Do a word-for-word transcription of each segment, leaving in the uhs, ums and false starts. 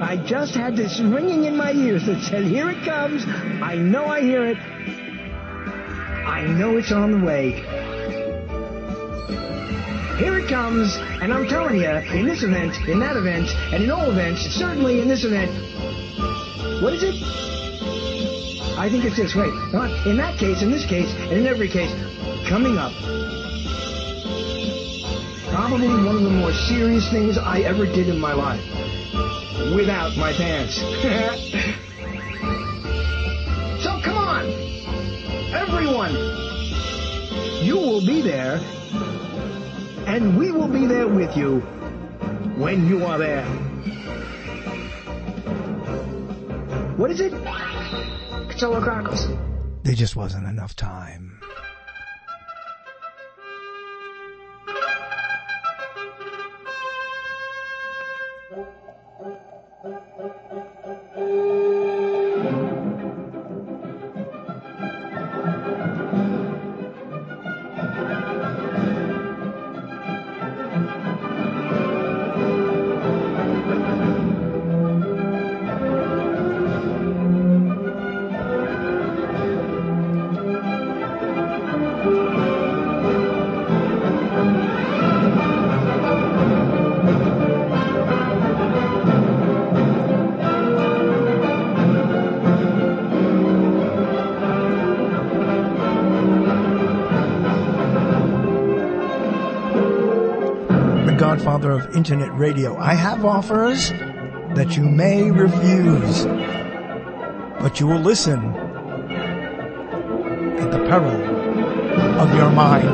I just had this ringing in my ears that said, here it comes. I know I hear it. I know it's on the way. Here it comes, and I'm telling you, in this event, in that event, and in all events, certainly in this event. What is it? I think it's this. Wait, in that case, in this case, and in every case, coming up. Probably one of the more serious things I ever did in my life. Without my pants. So come on, everyone. You will be there, and we will be there with you when you are there. What is it? Coachella Chronicles. There just wasn't enough time. Godfather of Internet Radio. I have offers that you may refuse, but you will listen at the peril of your mind.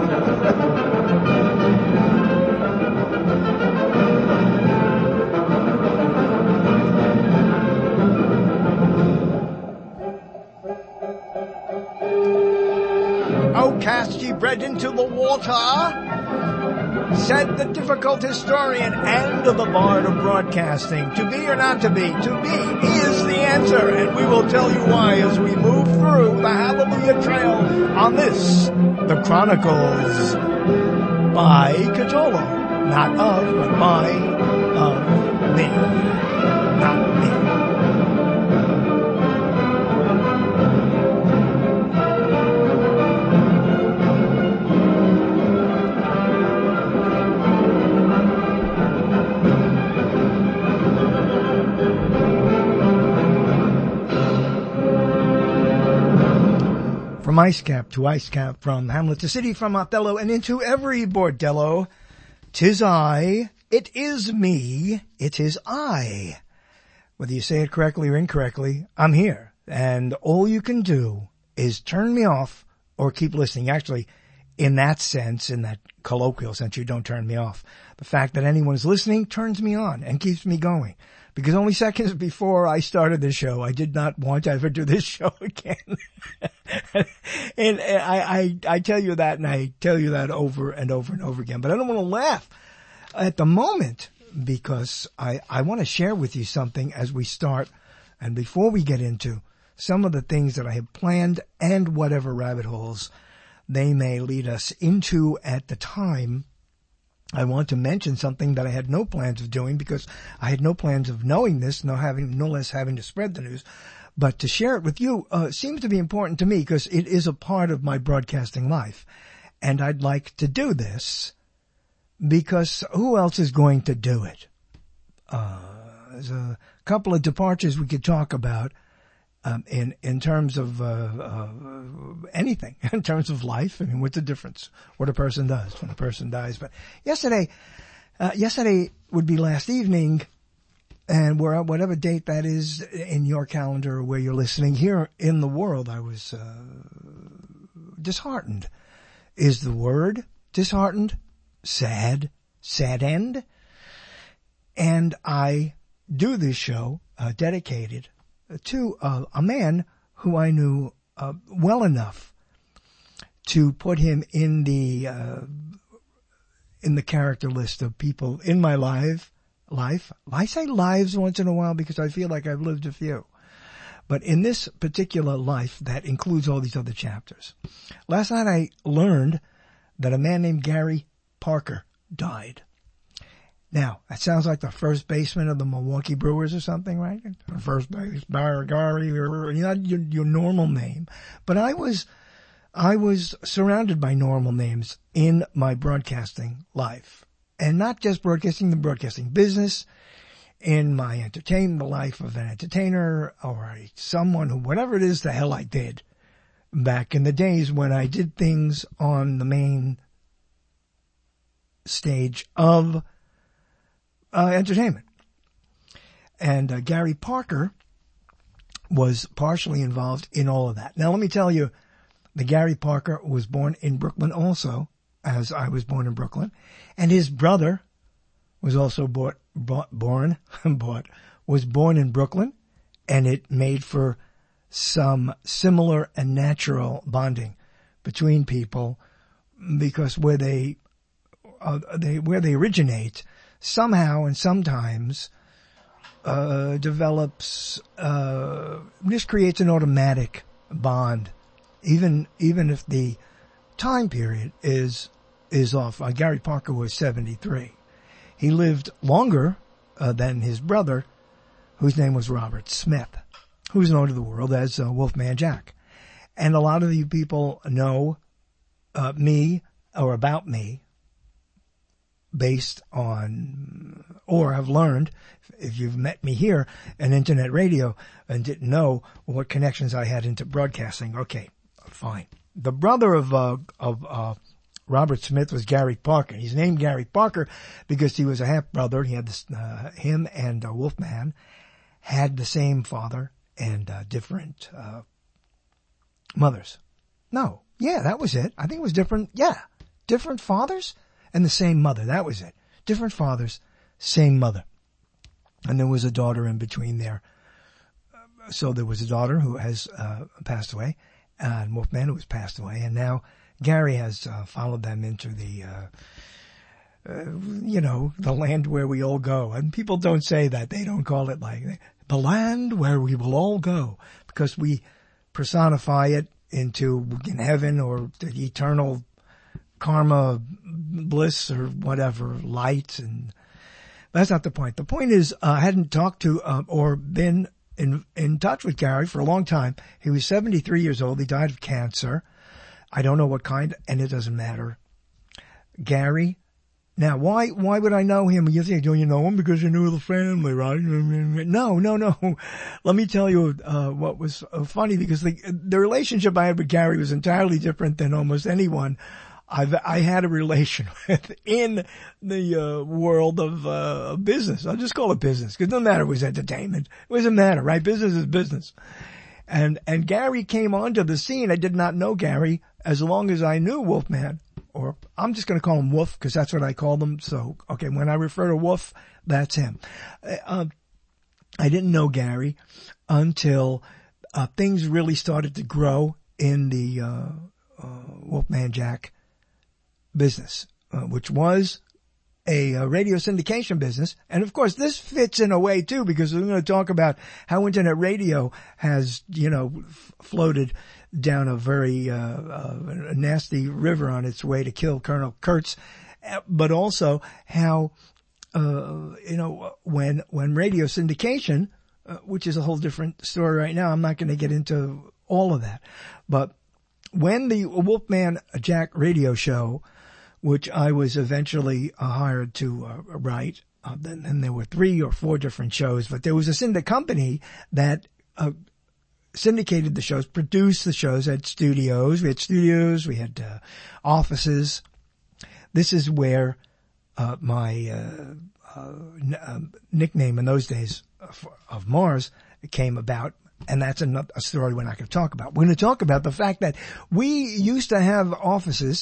Oh, cast ye bread into the water, said the difficult historian and the bard of broadcasting. To be or not to be? To be is the answer, and we will tell you why as we move through the Hallelujah Trail on this, the Chronicles by Cajolo. Not of, but by, of me. Not me. From ice cap to ice cap, from Hamlet to city, from Othello and into every bordello, 'tis I, it is me, it is I. Whether you say it correctly or incorrectly, I'm here. And all you can do is turn me off or keep listening. Actually, in that sense, in that colloquial sense, you don't turn me off. The fact that anyone is listening turns me on and keeps me going. Because only seconds before I started this show, I did not want to ever do this show again. And I, I, I tell you that, and I tell you that over and over and over again. But I don't want to laugh at the moment, because I, I want to share with you something as we start, and before we get into some of the things that I have planned and whatever rabbit holes they may lead us into at the time. I want to mention something that I had no plans of doing, because I had no plans of knowing this, no having, no less having to spread the news. But to share it with you uh, seems to be important to me, because it is a part of my broadcasting life. And I'd like to do this because who else is going to do it? Uh, there's a couple of departures we could talk about um, in in terms of uh, uh, anything, in terms of life. I mean, what's the difference? What a person does when a person dies. But yesterday, uh, yesterday would be last evening, and where whatever date that is in your calendar or where you're listening, here in the world, I was uh, disheartened. Is the word disheartened? Sad, saddened. And I do this show uh, dedicated to uh, a man who I knew uh, well enough to put him in the uh, in the character list of people in my life. Life. I say lives once in a while because I feel like I've lived a few. But in this particular life that includes all these other chapters. Last night I learned that a man named Gary Parker died. Now, that sounds like the first baseman of the Milwaukee Brewers or something, right? First base, Gary, you know, your, your normal name. But I was, I was surrounded by normal names in my broadcasting life. And not just broadcasting, the broadcasting business, in my entertainment, the life of an entertainer, or someone who, whatever it is the hell I did back in the days when I did things on the main stage of Uh, entertainment. And uh, Gary Parker was partially involved in all of that. Now, let me tell you, the Gary Parker was born in Brooklyn also, as I was born in Brooklyn. And his brother was also bought, bought, born, bought, was born in Brooklyn. And it made for some similar and natural bonding between people, because where they, uh, they where they originate, somehow and sometimes uh develops, uh this creates an automatic bond, even even if the time period is is off. Uh, Gary Parker was seventy-three. He lived longer uh, than his brother, whose name was Robert Smith, who's known to the world as uh, Wolfman Jack. And a lot of you people know uh, me or about me based on, or have learned, if you've met me here on internet radio and didn't know what connections I had into broadcasting. Okay, fine. The brother of, uh, of, uh, Robert Smith was Gary Parker. He's named Gary Parker because he was a half brother. He had this, uh, him and uh, Wolfman had the same father and, uh, different, uh, mothers. No. Yeah, that was it. I think it was different. Yeah. Different fathers and the same mother. That was it. Different fathers, same mother. And there was a daughter in between there. So there was a daughter who has uh, passed away, uh, and Wolfman who has passed away, and now Gary has uh, followed them into the, uh, uh, you know, the land where we all go. And people don't say that. They don't call it like the land where we will all go, because we personify it into in heaven or the eternal karma, bliss, or whatever, light. And that's not the point. The point is, uh, I hadn't talked to uh, or been in in touch with Gary for a long time. He was seventy-three years old. He died of cancer. I don't know what kind, and it doesn't matter. Gary. Now, why why would I know him? You think, don't you know him because you knew the family, right? No, no, no. Let me tell you uh, what was uh, funny, because the the relationship I had with Gary was entirely different than almost anyone I've, I had a relation with in the, uh, world of, uh, business. I'll just call it business, because no matter, it was entertainment. It doesn't matter, right? Business is business. And, and Gary came onto the scene. I did not know Gary as long as I knew Wolfman, or I'm just going to call him Wolf, because that's what I call them. So, okay, when I refer to Wolf, that's him. Uh, I didn't know Gary until, uh, things really started to grow in the, uh, uh, Wolfman Jack business, uh, which was a, a radio syndication business. And of course, this fits in a way too, because we're going to talk about how internet radio has, you know, f- floated down a very, uh, uh, a nasty river on its way to kill Colonel Kurtz, but also how, uh, you know, when, when radio syndication, uh, which is a whole different story right now. I'm not going to get into all of that, but when the Wolfman Jack radio show, which I was eventually uh, hired to uh, write, uh, then, then there were three or four different shows, but there was a syndic company that uh, syndicated the shows, produced the shows, had studios. We had studios, we had uh, offices. This is where uh, my uh, uh, n- uh, nickname in those days of, of Mars came about. And that's a, a story we're not going to talk about. We're going to talk about the fact that we used to have offices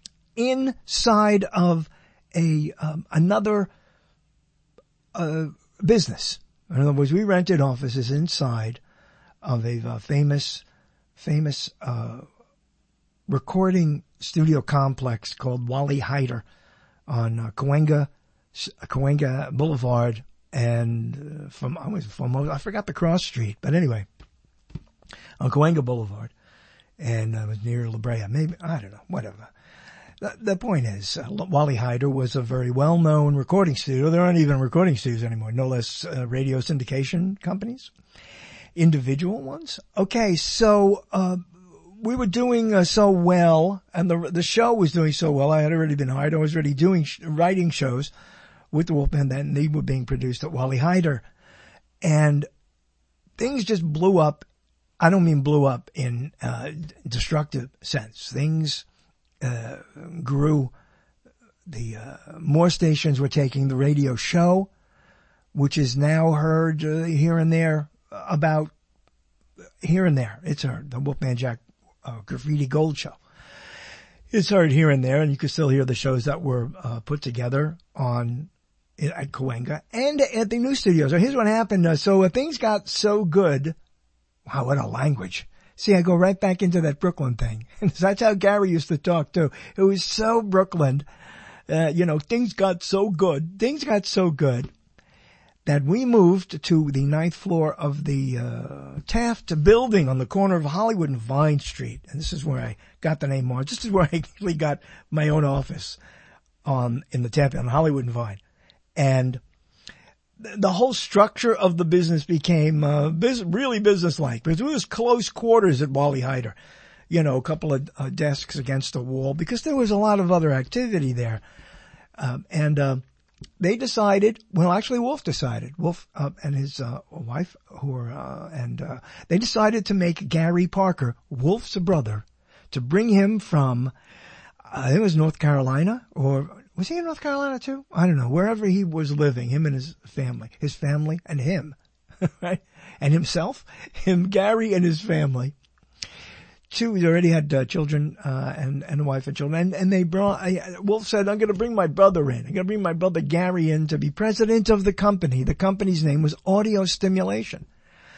inside of a um, another uh, business. In other words, we rented offices inside of a uh, famous, famous uh, recording studio complex called Wally Heider on uh, Cahuenga, Cahuenga Boulevard. And uh, from, I was from, I forgot the cross street, but anyway, on Cahuenga Boulevard, and I was near La Brea, maybe, I don't know, whatever. The, the point is, uh, Wally Heider was a very well-known recording studio. There aren't even recording studios anymore, no less uh, radio syndication companies, individual ones. Okay, so uh we were doing uh, so well, and the the show was doing so well. I had already been hired. I was already doing sh- writing shows with the Wolfman. Then they were being produced at Wally Heider, and things just blew up. I don't mean blew up in uh destructive sense. Things uh grew. The uh, more stations were taking the radio show, which is now heard uh, here and there about here and there. It's heard the Wolfman Jack uh, Graffiti Gold Show. It's heard here and there, and you can still hear the shows that were uh, put together on at Cahuenga and at the new studios. So here's what happened. Uh, so uh, things got so good. Wow, what a language. See, I go right back into that Brooklyn thing. That's how Gary used to talk too. It was so Brooklyn. Uh, you know, things got so good. Things got so good that we moved to the ninth floor of the uh, Taft building on the corner of Hollywood and Vine Street. And this is where I got the name Mars. This is where I actually got my own office um, in the Taft on Hollywood and Vine. And th- the whole structure of the business became uh, biz- really businesslike because it was close quarters at Wally Heider. You know, a couple of uh, desks against a wall because there was a lot of other activity there. Um, and uh, they decided, well, actually Wolf decided, Wolf uh, and his uh, wife, who were, uh, and uh, they decided to make Gary Parker, Wolf's brother, to bring him from, uh, it was North Carolina, or was he in North Carolina too? I don't know, wherever he was living, him and his family, his family and him, right? And himself, him, Gary and his family. Two, he already had uh, children, uh, and, and a wife and children. And, and they brought, uh, Wolf said, I'm going to bring my brother in. I'm going to bring my brother Gary in to be president of the company. The company's name was Audio Stimulation.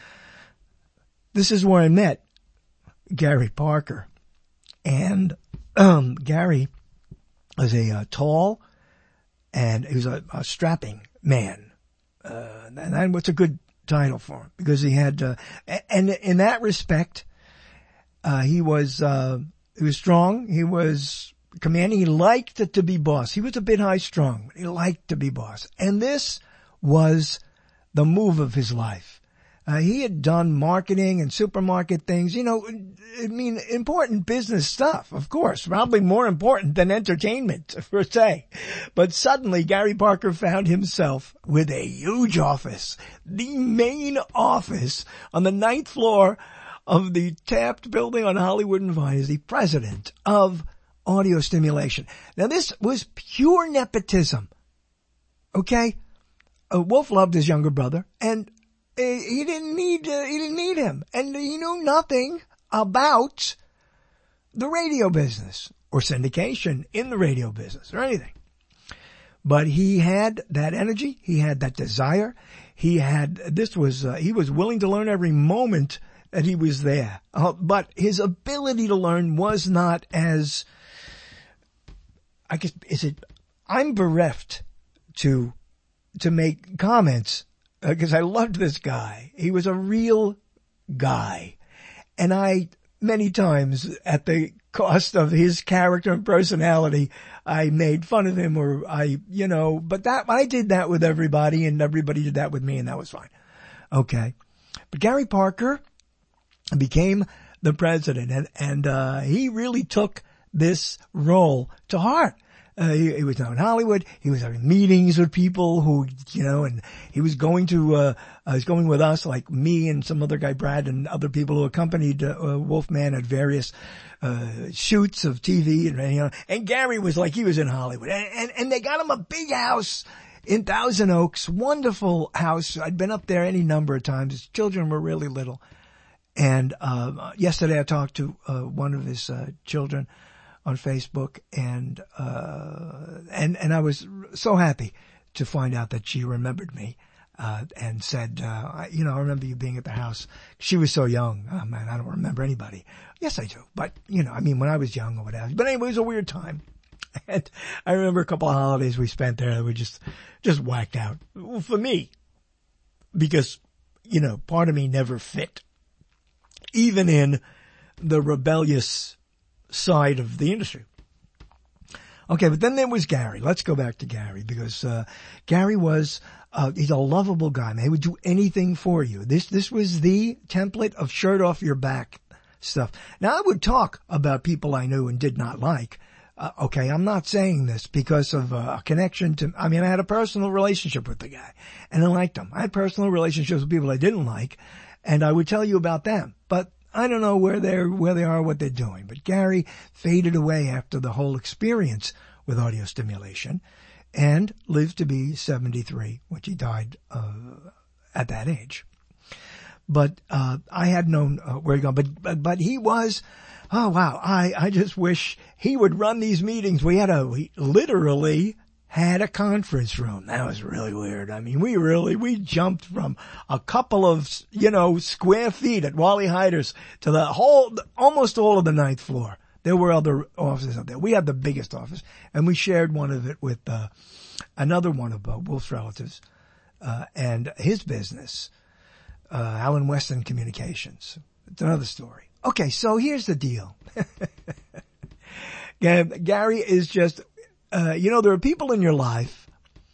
This is where I met Gary Parker. And, um, Gary was a uh, tall and he was a, a strapping man. Uh, and that was a good title for him because he had, uh, and in that respect, Uh, he was, uh, he was strong. He was commanding. He liked to be boss. He was a bit high strung, but he liked to be boss. And this was the move of his life. Uh, he had done marketing and supermarket things, you know, I mean, important business stuff, of course, probably more important than entertainment per se. But suddenly Gary Parker found himself with a huge office, the main office on the ninth floor of the Taft building on Hollywood and Vine as the president of Audio Stimulation. Now this was pure nepotism. Okay? Uh, Wolf loved his younger brother and uh, he didn't need, uh, he didn't need him. And he knew nothing about the radio business or syndication in the radio business or anything. But he had that energy. He had that desire. He had, this was, uh, he was willing to learn every moment that he was there. Uh, but his ability to learn was not as, I guess, is it, I'm bereft to, to make comments because uh, I loved this guy. He was a real guy. And I, many times at the cost of his character and personality, I made fun of him or I, you know, but that, I did that with everybody and everybody did that with me and that was fine. Okay. But Gary Parker became the president and, and, uh, he really took this role to heart. Uh, he, he was down in Hollywood. He was having meetings with people who, you know, and he was going to, uh, uh he's going with us, like me and some other guy, Brad, and other people who accompanied, uh, Wolfman at various, uh, shoots of T V and, you know, and Gary was like, he was in Hollywood and, and, and they got him a big house in Thousand Oaks, wonderful house. I'd been up there any number of times. His children were really little. And, uh, yesterday I talked to, uh, one of his, uh, children on Facebook and, uh, and, and I was so happy to find out that she remembered me, uh, and said, uh, you know, I remember you being at the house. She was so young. Oh man, I don't remember anybody. Yes, I do. But, you know, I mean, when I was young or whatever. But anyway, it was a weird time. And I remember a couple of holidays we spent there that were just, just whacked out for me because, you know, part of me never fit. Even in the rebellious side of the industry. Okay, but then there was Gary. Let's go back to Gary because uh Gary was uh he's a lovable guy, man. He would do anything for you. This this was the template of shirt off your back stuff. Now I would talk about people I knew and did not like. Uh, okay, I'm not saying this because of uh, a connection to, I mean, I had a personal relationship with the guy and I liked him. I had personal relationships with people I didn't like and I would tell you about them, but I don't know where they're, where they are, what they're doing. But Gary faded away after the whole experience with audio stimulation and lived to be seventy-three, which he died, uh, at that age. But, uh, I had known uh, where he gone, but, but, but he was, oh wow, I, I just wish he would run these meetings. We had a, we literally had a conference room. That was really weird. I mean, we really, we jumped from a couple of, you know, square feet at Wally Hyder's to the whole, almost all of the ninth floor. There were other offices up there. We had the biggest office and we shared one of it with, uh, another one of uh, Wolf's relatives, uh, and his business. Uh, Alan Weston Communications. It's another story. Okay, so here's the deal. Gary is just, uh, you know, there are people in your life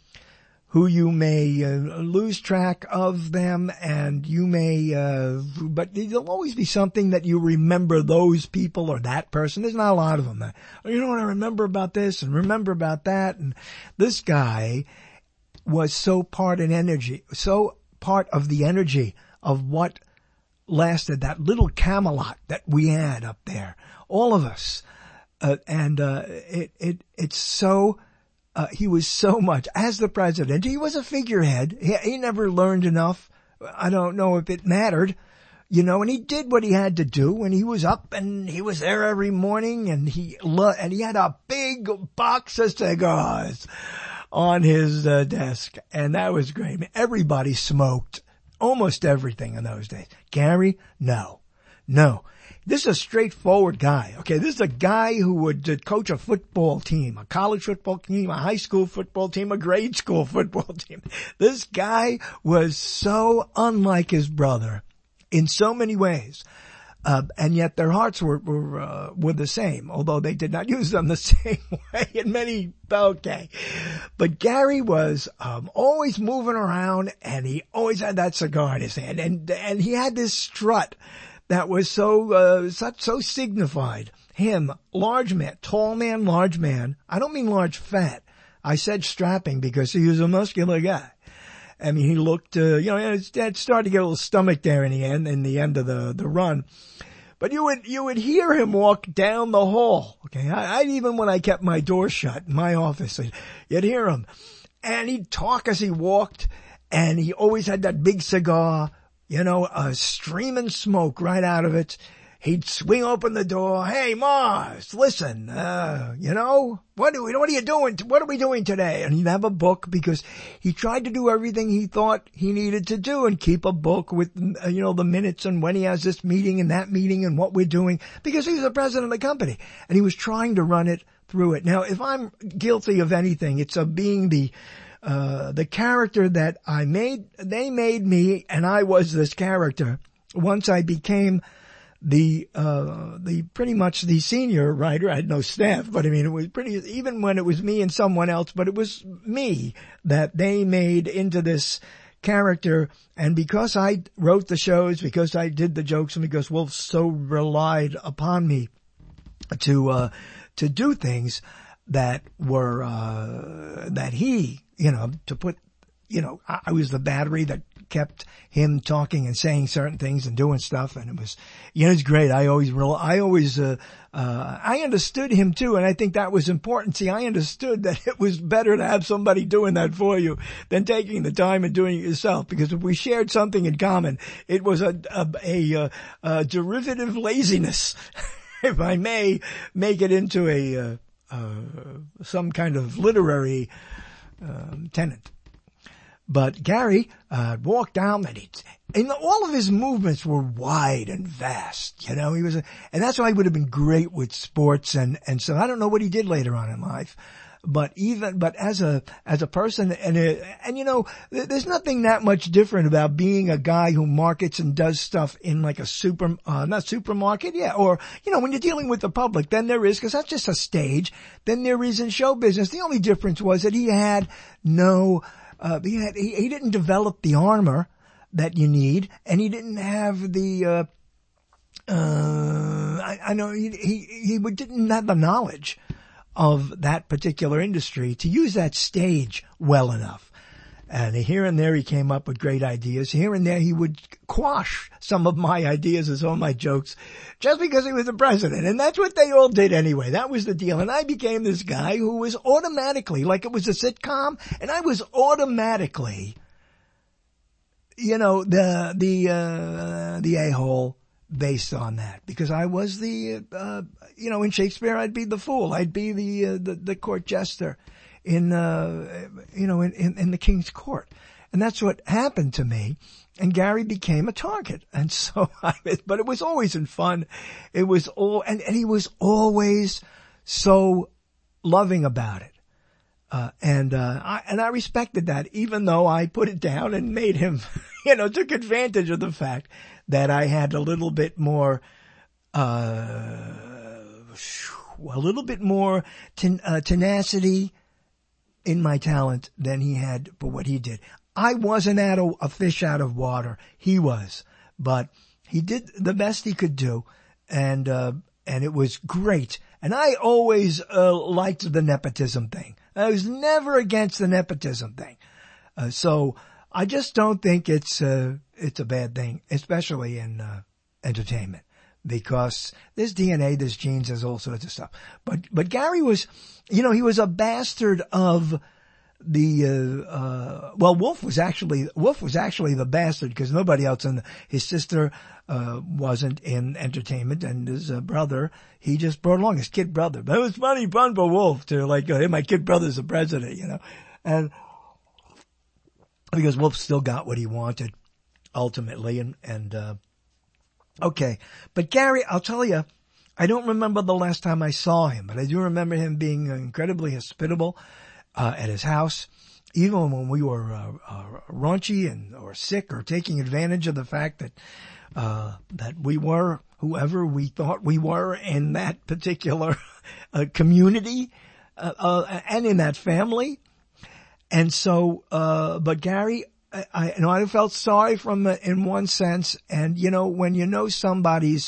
who you may uh, lose track of them and you may, uh, but there'll always be something that you remember those people or that person. There's not a lot of them. That, oh, you know what I remember about this and remember about that. And this guy was so part in energy, so part of the energy of what lasted, that little Camelot that we had up there, all of us. Uh, and, uh, it, it, it's so, uh, he was so much as the president. He was a figurehead. He, he never learned enough. I don't know if it mattered, you know, and he did what he had to do and he was up and he was there every morning and he, lo- and he had a big box of cigars on his uh, desk, and that was great. I mean, everybody smoked almost everything in those days. Gary, no, no. This is a straightforward guy. Okay, this is a guy who would uh, coach a football team, a college football team, a high school football team, a grade school football team. This guy was so unlike his brother in so many ways. Uh, and yet their hearts were, were, uh, were the same, although they did not use them the same way in many, okay. But Gary was, um, always moving around and he always had that cigar in his hand and, and he had this strut that was so, uh, such, so signified. Him, large man, tall man, large man. I don't mean large fat. I said strapping because he was a muscular guy. I mean, he looked, uh, you know, it started to get a little stomach there in the end, in the end of the, the run. But you would, you would hear him walk down the hall. Okay. I, I even when I kept my door shut in my office, you'd hear him and he'd talk as he walked and he always had that big cigar, you know, a streaming smoke right out of it. He'd swing open the door. Hey, Mars, listen, uh, you know, what do we, what are you doing? What are we doing today? And he'd have a book because he tried to do everything he thought he needed to do and keep a book with, uh, you know, the minutes and when he has this meeting and that meeting and what we're doing because he's the president of the company and he was trying to run it through it. Now, if I'm guilty of anything, it's of being the, uh, the character that I made, they made me and I was this character once I became the, uh, the pretty much the senior writer. I had no staff, but I mean, it was pretty, even when it was me and someone else, but it was me that they made into this character. And because I wrote the shows, because I did the jokes and because Wolf so relied upon me to, uh, to do things that were, uh, that he, you know, to put, you know, I, I was the battery that kept him talking and saying certain things and doing stuff. And it was, you know, it's great. I always, I always, uh, uh, I understood him too. And I think that was important. See, I understood that it was better to have somebody doing that for you than taking the time and doing it yourself. Because if we shared something in common, it was a, a, a, a, a derivative laziness, if I may make it into a, uh, uh, some kind of literary, um, tenant. But Gary, uh, walked down and he, and all of his movements were wide and vast, you know, he was, a, and that's why he would have been great with sports and, and so I don't know what he did later on in life, But even, but as a, as a person, and, a, and you know, there's nothing that much different about being a guy who markets and does stuff in like a super, uh, not supermarket, yeah, or, you know, when you're dealing with the public, then there is, cause that's just a stage, then there is in show business. The only difference was that he had no, uh, he had, he, he didn't develop the armor that you need, and he didn't have the, uh, uh, I, I know he, he, he didn't have the knowledge of that particular industry to use that stage well enough. And here and there he came up with great ideas. Here and there he would quash some of my ideas and some of my jokes just because he was the president. And that's what they all did anyway. That was the deal. And I became this guy who was automatically, like it was a sitcom, and I was automatically, you know, the, the, uh, the a-hole based on that, because I was the, uh, you know, in Shakespeare, I'd be the fool. I'd be the, uh, the, the court jester in, uh, you know, in, in, in the king's court. And that's what happened to me. And Gary became a target. And so I, but it was always in fun. It was all, and, and he was always so loving about it. Uh, and, uh, I, and I respected that, even though I put it down and made him, you know, took advantage of the fact that I had a little bit more, uh, a little bit more ten, uh, tenacity in my talent than he had for what he did. I wasn't out of, a fish out of water. He was, but he did the best he could do. And, uh, and it was great. And I always, uh, liked the nepotism thing. I was never against the nepotism thing. Uh, so I just don't think it's, uh, it's a bad thing, especially in, uh, entertainment, because there's D N A, there's genes, there's all sorts of stuff. But, but Gary was, you know, he was a bastard of the, uh, uh, well, Wolf was actually, Wolf was actually the bastard because nobody else in the, his sister, uh, wasn't in entertainment, and his uh, brother, he just brought along his kid brother. But it was funny fun for Wolf to like, hey, my kid brother's the president, you know, and because Wolf still got what he wanted ultimately. And, and, uh, okay. But Gary, I'll tell you, I don't remember the last time I saw him, but I do remember him being incredibly hospitable, uh, at his house, even when we were, uh, uh, raunchy and, or sick or taking advantage of the fact that, uh, that we were whoever we thought we were in that particular uh, community, uh, uh, and in that family. And so, uh, but Gary, I, I, you know, I felt sorry from uh, in one sense. And, you know, when you know somebody's,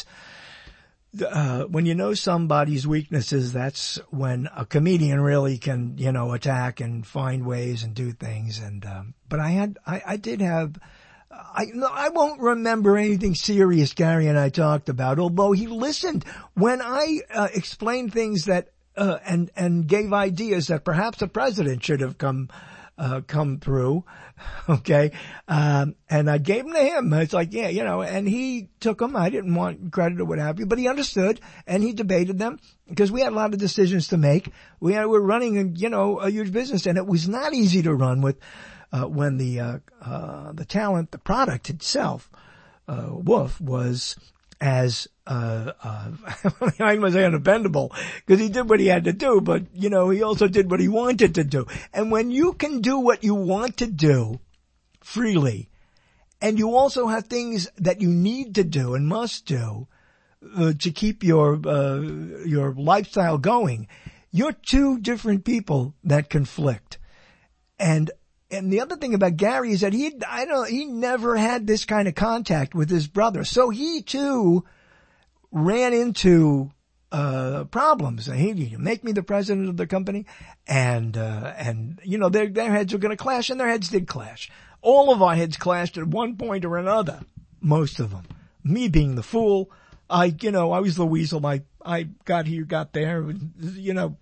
uh, when you know somebody's weaknesses, that's when a comedian really can, you know, attack and find ways and do things. And, um, but I had, I, I did have, I, no, I won't remember anything serious Gary and I talked about, although he listened when I, uh, explained things that, uh, and, and gave ideas that perhaps the president should have come, uh, come through. Okay. Um, and I gave them to him. It's like, yeah, you know, and he took them. I didn't want credit or what have you, but he understood and he debated them because we had a lot of decisions to make. We had, we're running a, you know, a huge business, and it was not easy to run with, uh, when the, uh, uh, the talent, the product itself, uh, Wolf was as, uh, uh, I must say undependable because he did what he had to do, but you know, he also did what he wanted to do. And when you can do what you want to do freely, and you also have things that you need to do and must do, uh, to keep your, uh, your lifestyle going, you're two different people that conflict. And And the other thing about Gary is that he, I don't, he never had this kind of contact with his brother. So he too ran into, uh, problems. He, you make me the president of the company. And, uh, and, you know, their, their heads were going to clash, and their heads did clash. All of our heads clashed at one point or another. Most of them. Me being the fool. I, you know, I was the weasel. I, I got here, got there, you know.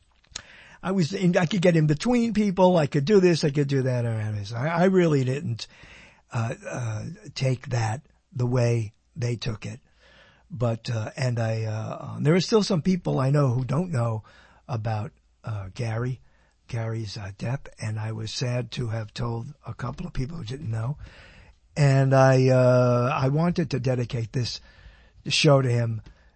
I was, in, I could get in between people. I could do this. I could do that. I, I really didn't, uh, uh, take that the way they took it. But, uh, and I, uh, there are still some people I know who don't know about, uh, Gary, Gary's, uh, death. And I was sad to have told a couple of people who didn't know. And I, uh, I wanted to dedicate this show to him,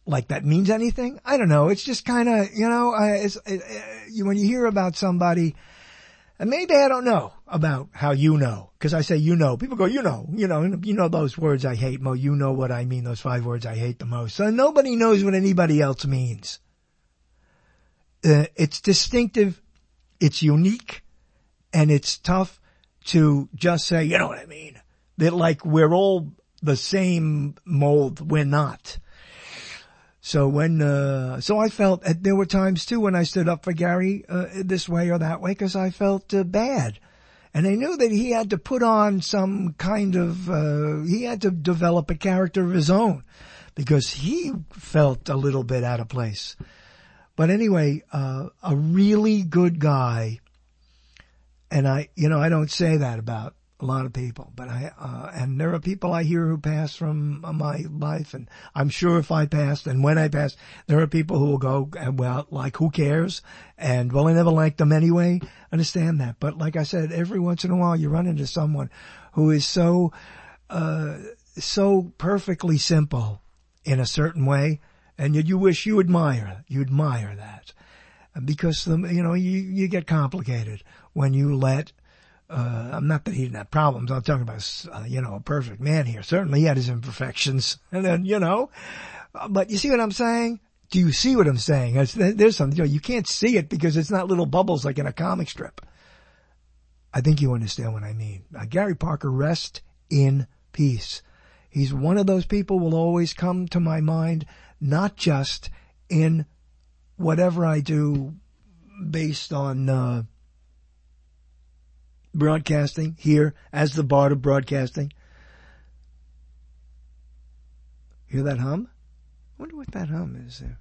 like that means anything. I don't know. It's just kind of, you know, I, it's, it, it, you, when you hear about somebody, and maybe I don't know about how you know, because I say you know. People go, you know, you know, you know those words I hate, Mo. You know what I mean, those five words I hate the most. So nobody knows what anybody else means. Uh, it's distinctive, it's unique, and it's tough to just say, you know what I mean. That like we're all the same mold. We're not. So when, uh, so I felt, uh, there were times too when I stood up for Gary, uh, this way or that way, cause I felt, uh, bad. And I knew that he had to put on some kind of, uh, he had to develop a character of his own because he felt a little bit out of place. But anyway, uh, a really good guy. And I, you know, I don't say that about a lot of people, but I, uh, and there are people I hear who pass from my life, and I'm sure if I passed, and when I pass, there are people who will go, well, like, who cares? And, well, I never liked them anyway. Understand that. But like I said, every once in a while you run into someone who is so, uh, so perfectly simple in a certain way, and you, you wish you admire, you admire that. Because, the, you know, you, you get complicated when you let, Uh, I'm not that he didn't have problems. I'm talking about, uh, you know, a perfect man here. Certainly he had his imperfections. And then, you know, uh, but you see what I'm saying? Do you see what I'm saying? There's, there's something, you know, you can't see it because it's not little bubbles like in a comic strip. I think you understand what I mean. Uh, Gary Parker, rest in peace. He's one of those people who will always come to my mind, not just in whatever I do based on, uh, broadcasting here as the bard of broadcasting. Hear that hum? I wonder what that hum is there.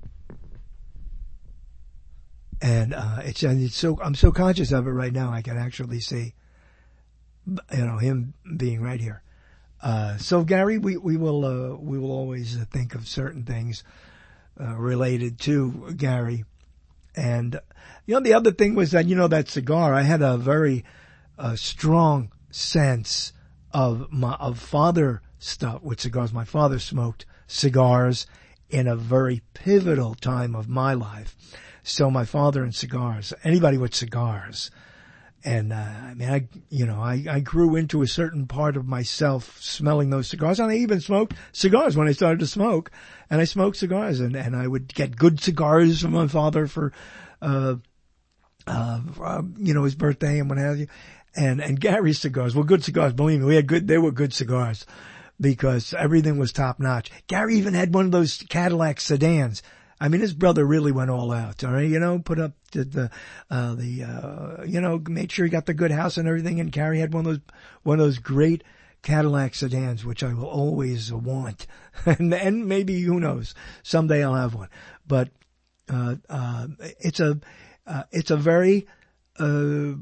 And uh, it's, and it's so I'm so conscious of it right now. I can actually see, you know, him being right here. Uh, so Gary, we we will uh, we will always think of certain things uh, related to Gary. And you know, the other thing was that, you know, that cigar. I had a very a strong sense of my, of father stuff with cigars. My father smoked cigars in a very pivotal time of my life. So my father and cigars, anybody with cigars. And, uh, I mean, I, you know, I, I grew into a certain part of myself smelling those cigars. And I even smoked cigars when I started to smoke. And I smoked cigars, and, and I would get good cigars from my father for, uh, uh, uh you know, his birthday and what have you. And, and Gary's cigars were good cigars. Believe me, we had good, they were good cigars because everything was top notch. Gary even had one of those Cadillac sedans. I mean, his brother really went all out, all right? You know, put up the, the, uh, the, uh, you know, made sure he got the good house and everything. And Gary had one of those, one of those great Cadillac sedans, which I will always want. and, and maybe, who knows, someday I'll have one. But, uh, uh, it's a, uh, it's a very, uh,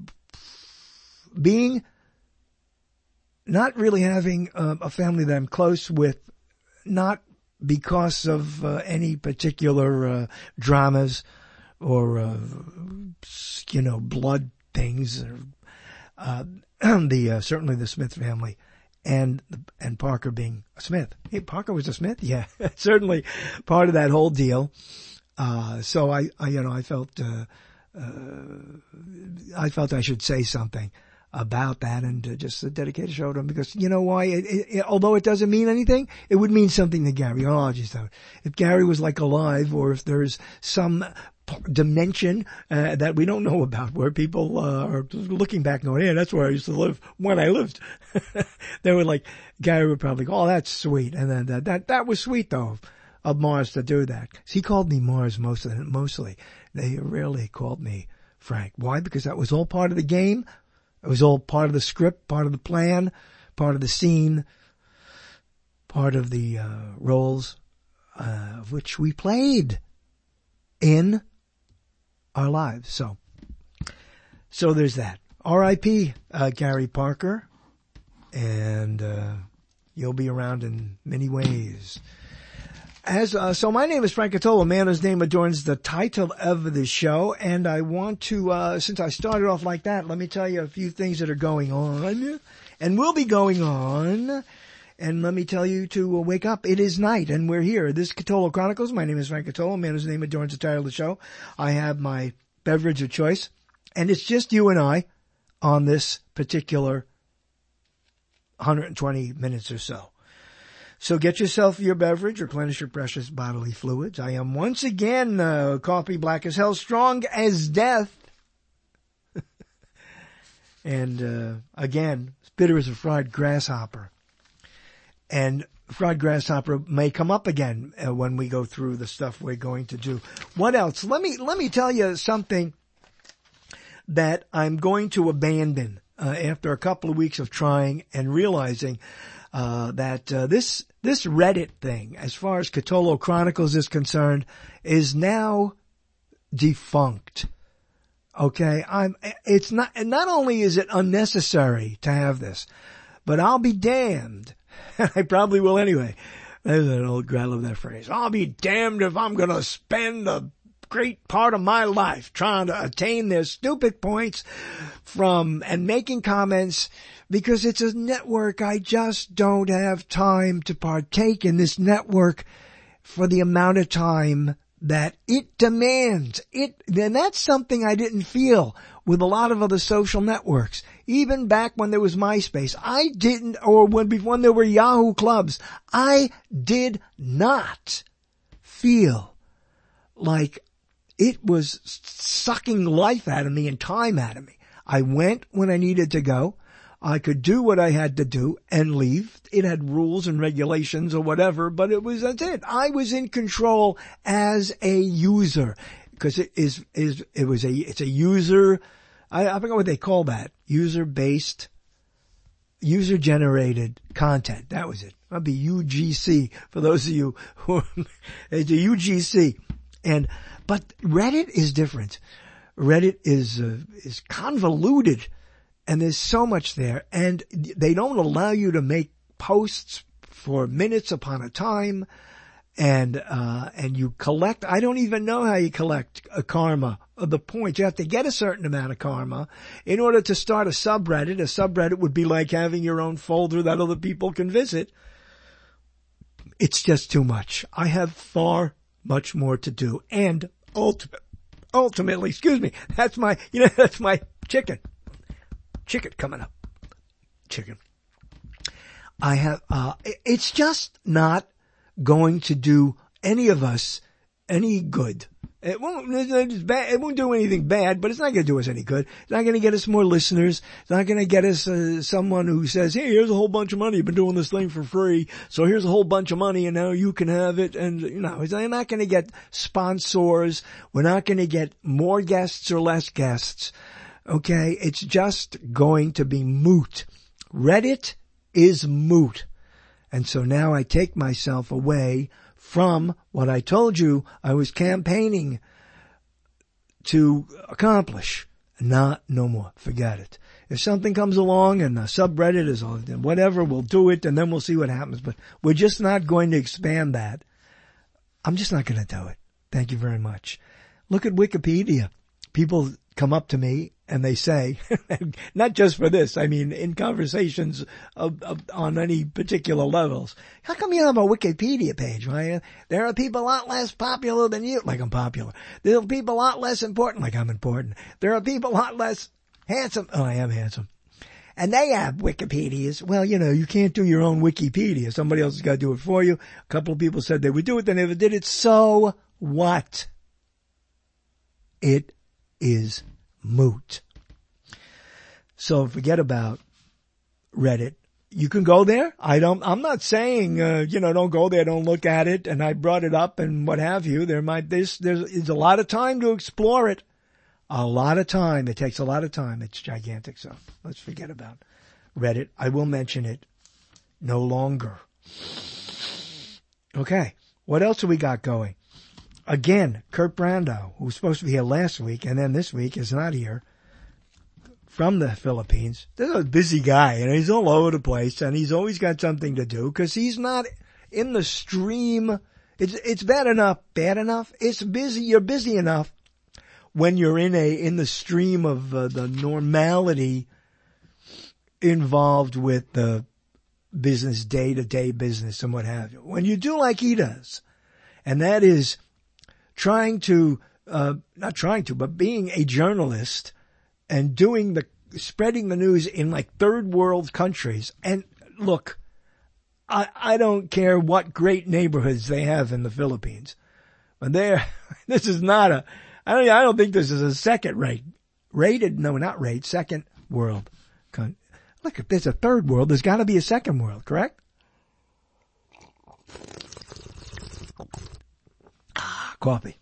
being, not really having uh, a family that I'm close with, not because of uh, any particular uh, dramas or, uh, you know, blood things. Or, uh, the uh, certainly the Smith family, and and Parker being a Smith. Hey, Parker was a Smith, yeah, certainly part of that whole deal. Uh, so I, I, you know, I felt, uh, uh, I felt I should say something about that, and uh, just uh, dedicate a show to him, because you know why? It, it, it, although it doesn't mean anything, it would mean something to Gary. Oh, just uh, if Gary was like alive, or if there's some dimension uh, that we don't know about, where people uh, are looking back going, yeah, that's where I used to live when I lived. They were like, Gary would probably go, oh, that's sweet, and then that that that was sweet though of Mars to do that. He called me Mars most of the, mostly. They rarely called me Frank. Why? Because that was all part of the game. It was all part of the script, part of the plan, part of the scene, part of the uh, roles uh, of which we played in our lives. So, so there's that. R I P Uh, Gary Parker, and uh, you'll be around in many ways. As uh, so, my name is Frank Catola, a man whose name adorns the title of the show, and I want to, uh, since I started off like that, let me tell you a few things that are going on, and will be going on And let me tell you to uh, wake up. It is night, and we're here. This is Catolo Chronicles. My name is Frank Catolo, man whose name adorns the title of the show. I have my beverage of choice, and it's just you and I on this particular one hundred twenty minutes or so. So get yourself your beverage, replenish your precious bodily fluids. I am once again uh, coffee black as hell, strong as death. And uh, again, bitter as a fried grasshopper. And fried grasshopper may come up again uh, when we go through the stuff we're going to do. What else? Let me let me tell you something that I'm going to abandon uh, after a couple of weeks of trying and realizing uh, that uh, this this Reddit thing, as far as Catolo Chronicles is concerned, is now defunct. Okay, I'm. It's not. Not only is it unnecessary to have this, but I'll be damned. I probably will anyway. There's an old, I love that phrase. I'll be damned if I'm going to spend a great part of my life trying to attain their stupid points from and making comments, because it's a network. I just don't have time to partake in this network for the amount of time that it demands. It, and that's something I didn't feel with a lot of other social networks. Even back when there was MySpace, I didn't, or when, when there were Yahoo clubs, I did not feel like it was sucking life out of me and time out of me. I went when I needed to go. I could do what I had to do and leave. It had rules and regulations or whatever, but it was, that's it. I was in control as a user, because it is, is, it was a, it's a user, I, I forget what they call that. User-based, user-generated content. That was it. That'd be U G C for those of you who, it's a U G C. And, but Reddit is different. Reddit is, uh, is convoluted. And there's so much there, and they don't allow you to make posts for minutes upon a time, and uh and you collect, I don't even know how you collect a karma of the points. You have to get a certain amount of karma in order to start a subreddit. A subreddit would be like having your own folder that other people can visit. It's just too much. I have far much more to do, and ultimate, ultimately, excuse me, that's my, you know, that's my chicken. Chicken coming up. Chicken. I have, uh, it's just not going to do any of us any good. It won't, it's bad, it won't do anything bad, but it's not going to do us any good. It's not going to get us more listeners. It's not going to get us uh, someone who says, hey, here's a whole bunch of money. You've been doing this thing for free. So here's a whole bunch of money and now you can have it. And, you know, it's not going to get sponsors. We're not going to get more guests or less guests. Okay, it's just going to be moot. Reddit is moot. And so now I take myself away from what I told you I was campaigning to accomplish. Not, no more. Forget it. If something comes along and a subreddit is whatever, we'll do it and then we'll see what happens. But we're just not going to expand that. I'm just not going to do it. Thank you very much. Look at Wikipedia. People come up to me and they say, not just for this, I mean, in conversations of, of, on any particular levels, how come you have a Wikipedia page, right? There are people a lot less popular than you, like I'm popular. There are people a lot less important, like I'm important. There are people a lot less handsome, oh, I am handsome. And they have Wikipedias. Well, you know, you can't do your own Wikipedia. Somebody else has got to do it for you. A couple of people said they would do it, they never did it. So what? It is moot. So forget about Reddit. You can go there. I don't, I'm not saying, uh, you know, don't go there, don't look at it. And I brought it up and what have you. There might, there's, there's, there's a lot of time to explore it. A lot of time. It takes a lot of time. It's gigantic. So let's forget about Reddit. I will mention it no longer. Okay. What else have we got going? Again, Kurt Brando, who was supposed to be here last week and then this week is not here, from the Philippines. This is a busy guy and he's all over the place and he's always got something to do because he's not in the stream. It's, it's bad enough, bad enough. It's busy. You're busy enough when you're in a, in the stream of uh, the normality involved with the business, day-to-day business and what have you. When you do like he does, and that is trying to, uh, not trying to, but being a journalist and doing the, spreading the news in like third world countries. And look, I, I don't care what great neighborhoods they have in the Philippines, but they're, this is not a, I don't, I don't think this is a second rate, rated, no, not rate, second world. Look, if there's a third world, there's got to be a second world, correct? Ah, coffee.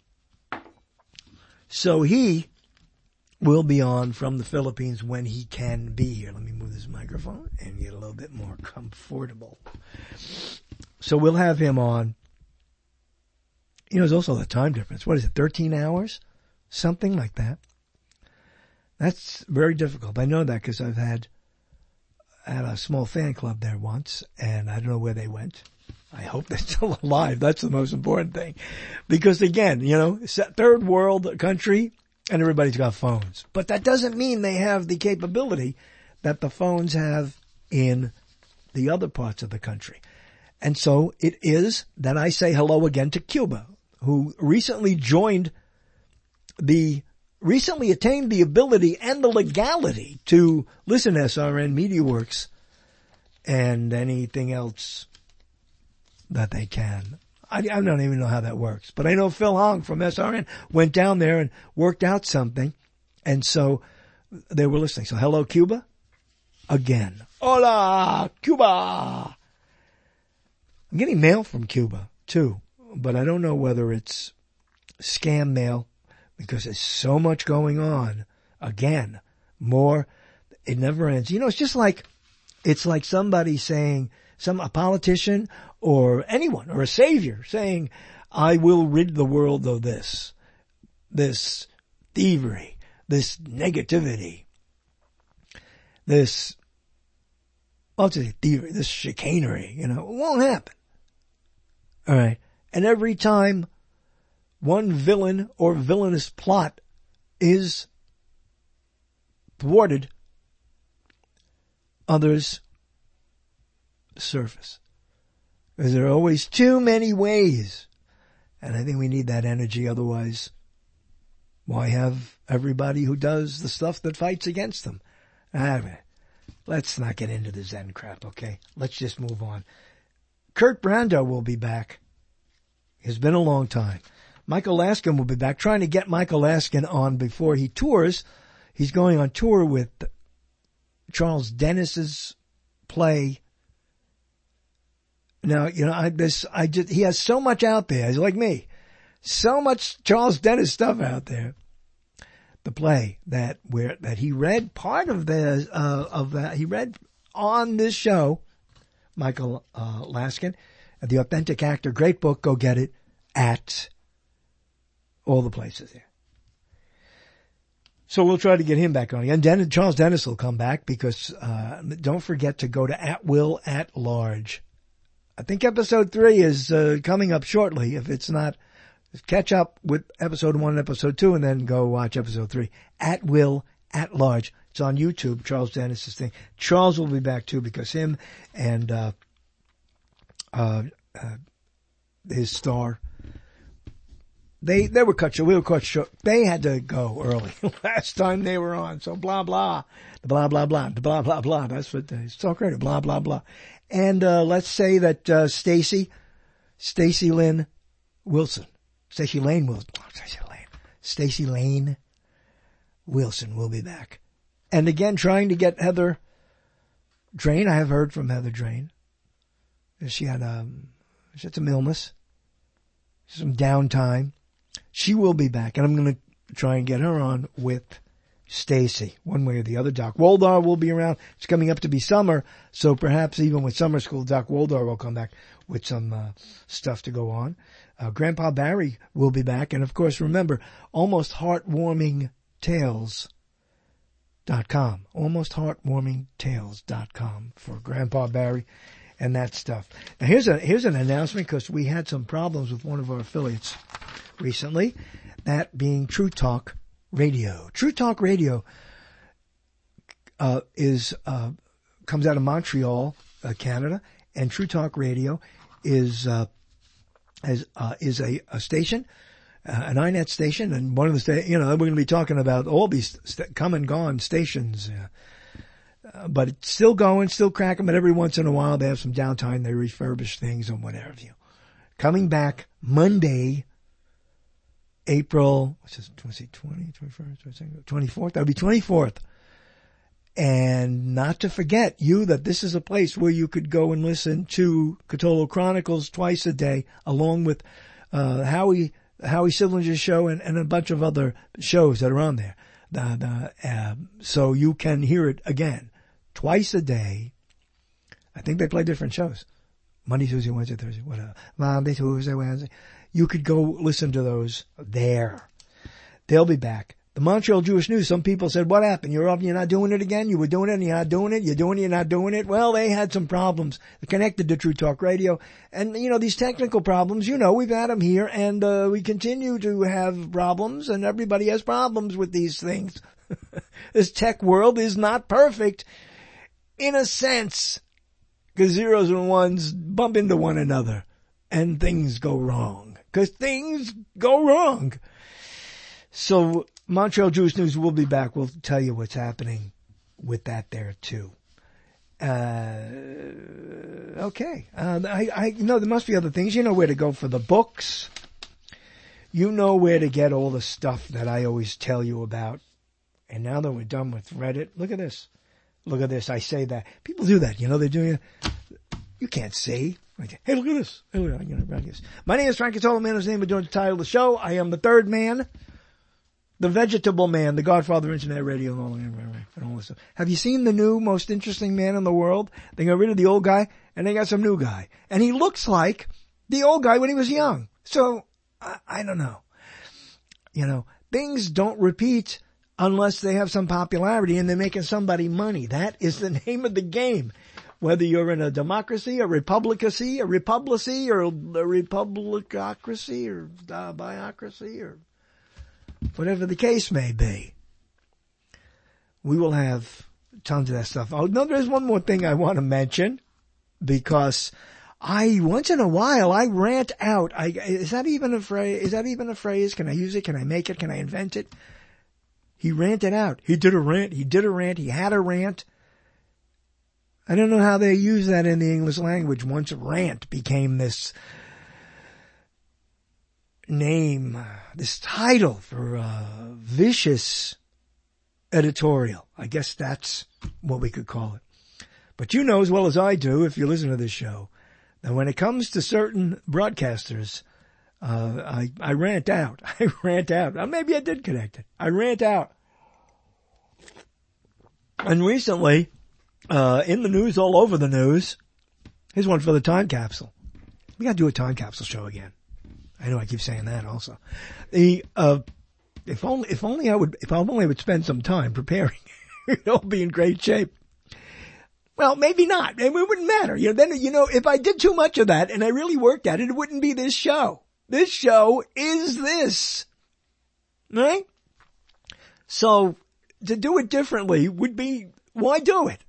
So he will be on from the Philippines when he can be here. Let me move this microphone and get a little bit more comfortable. So we'll have him on. You know, there's also the time difference. What is it, thirteen hours? Something like that. That's very difficult. I know that because I've had, had a small fan club there once, and I don't know where they went. I hope they're still alive. That's the most important thing. Because again, you know, it's a third world country, and everybody's got phones. But that doesn't mean they have the capability that the phones have in the other parts of the country. And so it is that I say hello again to Cuba, who recently joined the, recently attained the ability and the legality to listen to S R N Media Works and anything else that they can. I, I don't even know how that works, but I know Phil Hong from S R N went down there and worked out something, and so they were listening. So hello, Cuba, again. Hola, Cuba. I'm getting mail from Cuba too, but I don't know whether it's scam mail because there's so much going on. Again, more. It never ends. You know, it's just like it's like somebody saying, some a politician or anyone or a savior saying, I will rid the world of this, this thievery, this negativity, this, I'll say thievery, this chicanery, you know, it won't happen. All right. And every time one villain or villainous plot is thwarted, others surface. Because there are always too many ways. And I think we need that energy. Otherwise, why have everybody who does the stuff that fights against them? Ah, let's not get into the Zen crap, okay? Let's just move on. Kurt Brando will be back. It's been a long time. Michael Laskin will be back. Trying to get Michael Laskin on before he tours. He's going on tour with Charles Dennis's play. Now, you know, I, this, I just, he has so much out there. He's like me. So much Charles Dennis stuff out there. The play that where, that he read part of the, uh, of that, he read on this show, Michael, uh, Laskin, The Authentic Actor. Great book. Go get it at all the places there. So we'll try to get him back on again. Dennis, Charles Dennis will come back because, uh, don't forget to go to At Will At Large. I think episode three is uh, coming up shortly. If it's not, catch up with episode one and episode two and then go watch episode three. At Will, At Large. It's on YouTube, Charles Dennis's thing. Charles will be back too because him and uh, uh, uh, his star, they they were cut short. We were cut short. They had to go early last time they were on. So blah, blah, the blah, blah, blah, the blah, blah, blah. That's what they talk radio, blah, blah, blah. And, uh, let's say that, uh, Stacy, Stacy Lynn Wilson, Stacy Lane Wilson, Stacy Lane, Stacy Lane Wilson will be back. And again, trying to get Heather Drain. I have heard from Heather Drain. She had, um, she had some illness, some downtime. She will be back and I'm going to try and get her on with Stacy, one way or the other. Doc Woldar will be around. It's coming up to be summer, so perhaps even with summer school, Doc Woldar will come back with some uh, stuff to go on. Uh, Grandpa Barry will be back, and of course, remember, almost heartwarming tales dot com, almost heartwarming tales dot com for Grandpa Barry and that stuff. Now, here's a here's an announcement because we had some problems with one of our affiliates recently, that being True Talk Radio. True Talk Radio uh, is uh, comes out of Montreal, uh, Canada, and True Talk Radio is uh, is uh, is a, a station, uh, an I net station, and one of the sta- you know we're going to be talking about all these st- come and gone stations, uh, uh, but it's still going, still cracking. But every once in a while they have some downtime, they refurbish things and whatever. You coming back Monday, April what's this? Let's see, twenty, twenty-first, twenty-fourth. That'll be twenty-fourth. And not to forget, you, that this is a place where you could go and listen to Cthulhu Chronicles twice a day, along with uh, Howie Howie Sillinger's show and, and a bunch of other shows that are on there. The, the, uh, so you can hear it again, twice a day. I think they play different shows. Monday, Tuesday, Wednesday, Thursday, whatever. Monday, Tuesday, Wednesday. You could go listen to those there. They'll be back. The Montreal Jewish News, some people said, what happened? You're up, you're not doing it again? You were doing it and you're not doing it? You're doing it, you're not doing it? Well, they had some problems connected to True Talk Radio. And, you know, these technical problems, you know, we've had them here, and uh, we continue to have problems, and everybody has problems with these things. This tech world is not perfect in a sense, because zeros and ones bump into one another, and things go wrong. Because things go wrong. So Montreal Jewish News will be back. We'll tell you what's happening with that there too. Uh, okay. Uh, I, I, you know, there must be other things. You know where to go for the books. You know where to get all the stuff that I always tell you about. And now that we're done with Reddit, look at this. Look at this. I say that. People do that. You know, they're doing it. You can't see. Hey, look at this. Hey, look at this. My name is Frank Cthulhu, man whose name is doing the title of the show. I am the third man. The Vegetable Man, the Godfather of Internet Radio, and all, and all this stuff. Have you seen the new most interesting man in the world? They got rid of the old guy, and they got some new guy. And he looks like the old guy when he was young. So, I, I don't know. You know, things don't repeat unless they have some popularity and they're making somebody money. That is the name of the game. Whether you're in a democracy, a republicacy, a republicy, or a republicocracy, or a biocracy, or whatever the case may be, we will have tons of that stuff. Oh, no, there's one more thing I want to mention, because I, once in a while, I rant out. I, is that even a phrase? Is that even a phrase? Can I use it? Can I make it? Can I invent it? He ranted out. He did a rant. He did a rant. He had a rant. I don't know how they use that in the English language. Once rant became this name, this title for a vicious editorial. I guess that's what we could call it. But you know as well as I do, if you listen to this show, that when it comes to certain broadcasters, uh, I, I rant out. I rant out. Or maybe I did connect it. I rant out. And recently, uh, in the news, all over the news, here's one for the time capsule. We gotta do a time capsule show again. I know I keep saying that also. The, uh, if only, if only I would, if only I would spend some time preparing, we'd all be in great shape. Well, maybe not. It wouldn't matter. You know, then, you know, if I did too much of that and I really worked at it, it wouldn't be this show. This show is this. Right? So, to do it differently would be, why do it?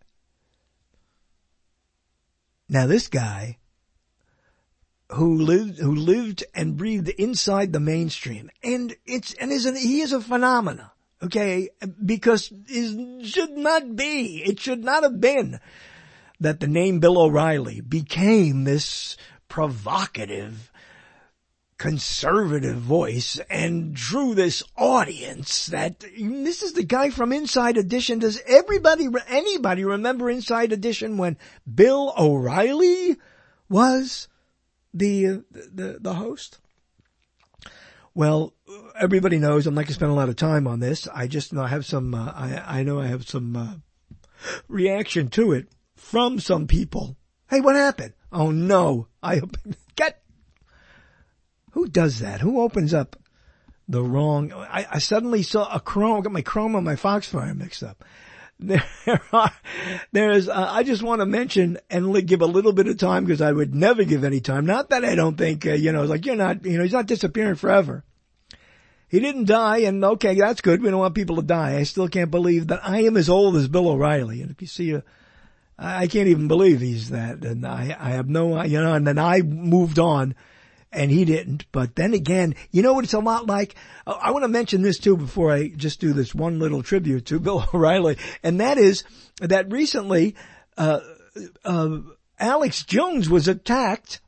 Now this guy, who lived, who lived and breathed inside the mainstream. And it's, and is an, he is a phenomenon. Okay. Because it should not be, it should not have been that the name Bill O'Reilly became this provocative, conservative voice and drew this audience that this is the guy from Inside Edition. Does everybody, anybody remember Inside Edition when Bill O'Reilly was the, the, the host? Well, everybody knows I'm not going to spend a lot of time on this. I just know I have some, uh, I, I know I have some, uh, reaction to it from some people. Hey, what happened? Oh no, I get, who does that? Who opens up the wrong, I, I suddenly saw a Chrome, got my Chrome and my Foxfire mixed up. There are, there's, uh, I just want to mention and li- give a little bit of time because I would never give any time. Not that I don't think, uh, you know, like you're not, you know, he's not disappearing forever. He didn't die, and okay, that's good. We don't want people to die. I still can't believe that I am as old as Bill O'Reilly. And if you see a, I can't even believe he's that. And I, I have no, you know, and then I moved on and he didn't. But then again, you know what it's a lot like? I want to mention this too before I just do this one little tribute to Bill O'Reilly. And that is that recently, uh, uh, Alex Jones was attacked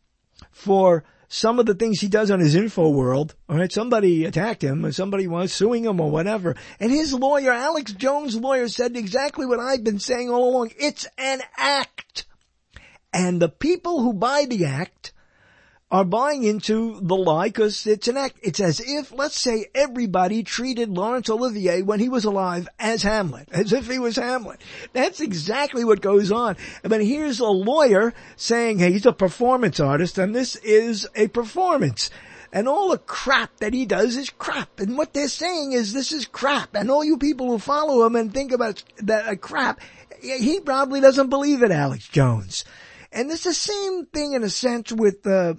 for some of the things he does on his info world. All right. Somebody attacked him or somebody was suing him or whatever. And his lawyer, Alex Jones' lawyer, said exactly what I've been saying all along. It's an act. And the people who buy the act are buying into the lie because it's an act. It's as if, let's say, everybody treated Laurence Olivier when he was alive as Hamlet, as if he was Hamlet. That's exactly what goes on. And then here's a lawyer saying, hey, he's a performance artist and this is a performance. And all the crap that he does is crap. And what they're saying is this is crap. And all you people who follow him and think about that uh, crap, he probably doesn't believe it, Alex Jones. And it's the same thing in a sense with, uh,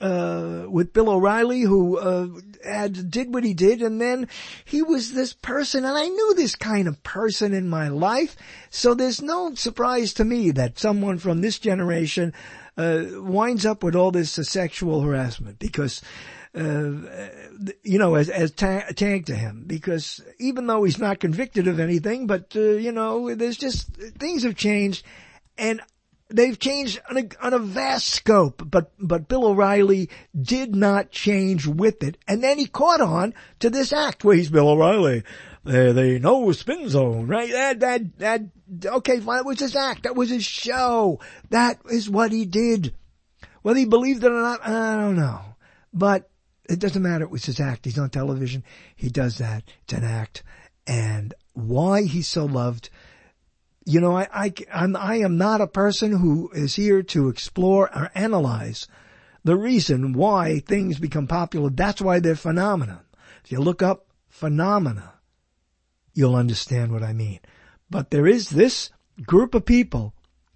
Uh, with Bill O'Reilly, who, uh, had, did what he did, and then he was this person, and I knew this kind of person in my life, so there's no surprise to me that someone from this generation, uh, winds up with all this uh, sexual harassment, because, uh, you know, as, as ta- tagged to him, because even though he's not convicted of anything, but, uh, you know, there's just, things have changed, and they've changed on a, on a vast scope, but, but Bill O'Reilly did not change with it. And then he caught on to this act where he's Bill O'Reilly. They, they know spin zone, right? That, that, that, okay, fine. That was his act. That was his show. That is what he did. Whether he believed it or not, I don't know. But it doesn't matter. It was his act. He's on television. He does that. It's an act. And why he's so loved. You know, I, I, I'm, I am not a person who is here to explore or analyze the reason why things become popular. That's why they're phenomena. If you look up phenomena, you'll understand what I mean. But there is this group of people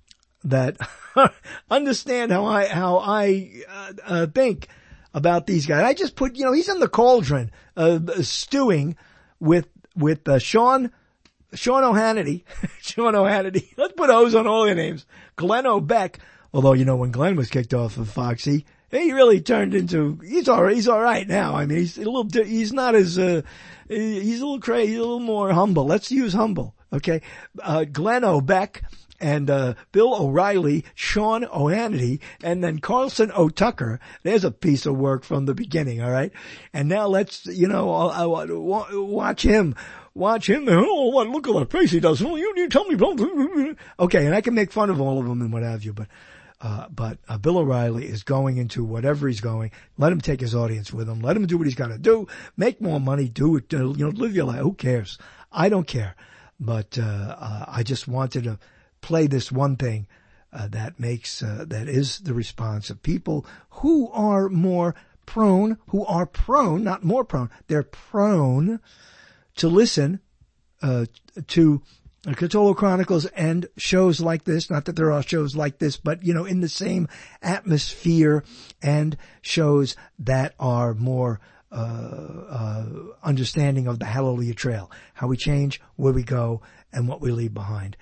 that understand how I, how I, uh, uh, think about these guys. I just put, you know, he's in the cauldron, uh, stewing with, with, uh, Sean Sean O'Hannity, Sean O'Hannity, let's put O's on all their names. Glenn O'Beck, although, you know, when Glenn was kicked off of Foxy, he really turned into, he's all right, he's all right now. I mean, he's a little, he's not as, uh, he's a little crazy, he's a little more humble. Let's use humble, okay? Uh, Glenn O'Beck and, uh, Bill O'Reilly, Sean O'Hannity, and then Carlson O'Tucker. There's a piece of work from the beginning, all right? And now let's, you know, I, I, watch him. Watch him. Oh, what, look at that face he does. Oh, you, you tell me. Okay, and I can make fun of all of them and what have you, but, uh, but, uh, Bill O'Reilly is going into whatever he's going. Let him take his audience with him. Let him do what he's got to do. Make more money. Do it. You know, live your life. Who cares? I don't care. But, uh, uh I just wanted to play this one thing, uh, that makes, uh, that is the response of people who are more prone, who are prone, not more prone, they're prone to listen, uh, to Cthulhu Chronicles and shows like this. Not that there are shows like this, but, you know, in the same atmosphere, and shows that are more, uh, uh, understanding of the Hallelujah Trail, how we change, where we go, and what we leave behind.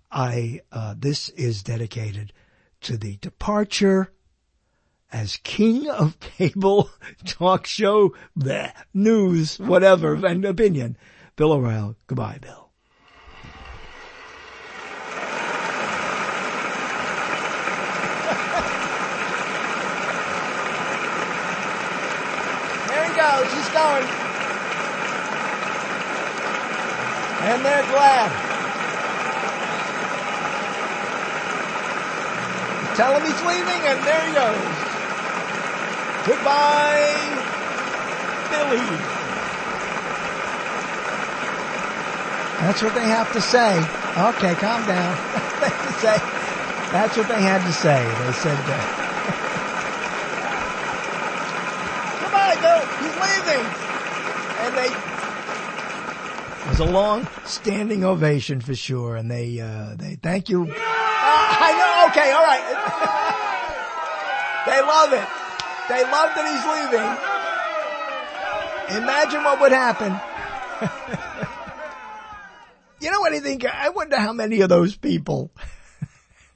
I, uh, this is dedicated to the departure as king of cable talk show, bleh, news, whatever, and opinion, Bill O'Reilly. Goodbye, Bill. There he goes. He's going. And they're glad. Tell him he's leaving, and there he goes. Goodbye, Billy. That's what they have to say. Okay, calm down. That's what they had to say. They said that. Goodbye, Bill. He's leaving. And they, it was a long standing ovation for sure. And they, uh, they, thank you. Uh, I know. Okay. All right. They love it. They love that he's leaving. Imagine what would happen. You know what I think? I wonder how many of those people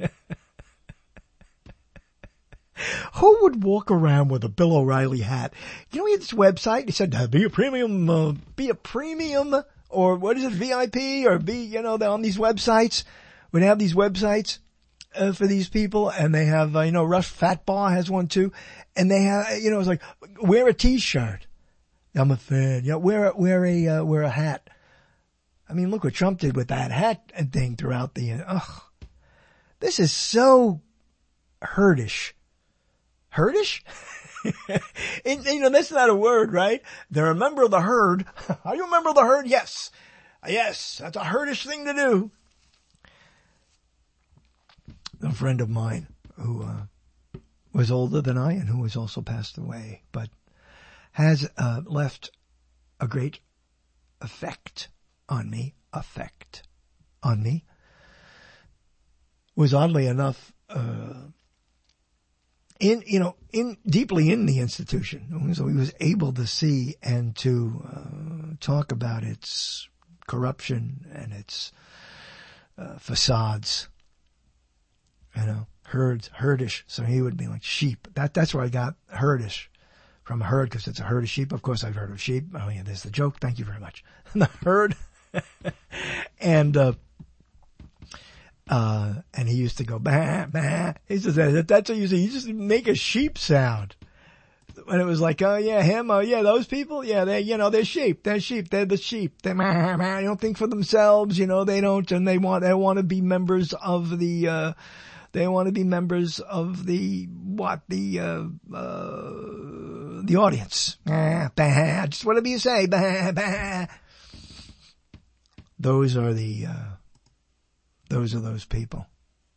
Who would walk around with a Bill O'Reilly hat? You know, he had this website. He said, uh, be a premium, uh, be a premium, or what is it, V I P, or be, you know, they're on these websites. We'd have these websites uh, for these people, and they have, uh, you know, Rush Fatbar has one too, and they have, you know, it's like, wear a T-shirt. I'm a fan. You know, wear, wear a, uh, wear a hat. I mean, look what Trump did with that hat and thing throughout the, ugh. This is so herdish. Herdish? And, you know, that's not a word, right? They're a member of the herd. Are you a member of the herd? Yes. Yes, that's a herdish thing to do. A friend of mine who uh, was older than I and who has also passed away, but has uh, left a great effect on me, effect on me, was oddly enough, uh, in, you know, in, deeply in the institution. So he was able to see and to, uh, talk about its corruption and its, uh, facades, you know, herds, herdish. So he would be like sheep. That, that's where I got herdish. From a herd, because it's a herd of sheep. Of course, I've heard of sheep. Oh yeah, there's the joke. Thank you very much. The herd. and, uh, uh, and he used to go, bah, bah. He says, that, that's what you say. You just make a sheep sound. And it was like, oh yeah, him, oh yeah, those people, yeah, they, you know, they're sheep, they're sheep, they're the sheep. They, bah, bah, they don't think for themselves, you know, they don't, and they want, they want to be members of the, uh, they want to be members of the, what, the, uh, uh, the audience. Ah, bah, just whatever you say, bah, bah. Those are the, uh, those are those people.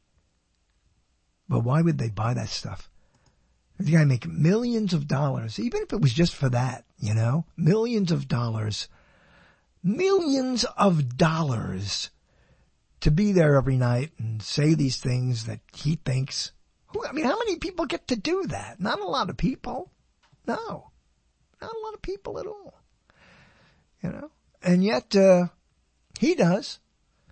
But why would they buy that stuff? The guy make millions of dollars, even if it was just for that, you know, millions of dollars, millions of dollars to be there every night and say these things that he thinks. Who, I mean, how many people get to do that? Not a lot of people. No, not a lot of people at all. You know, and yet, uh, he does.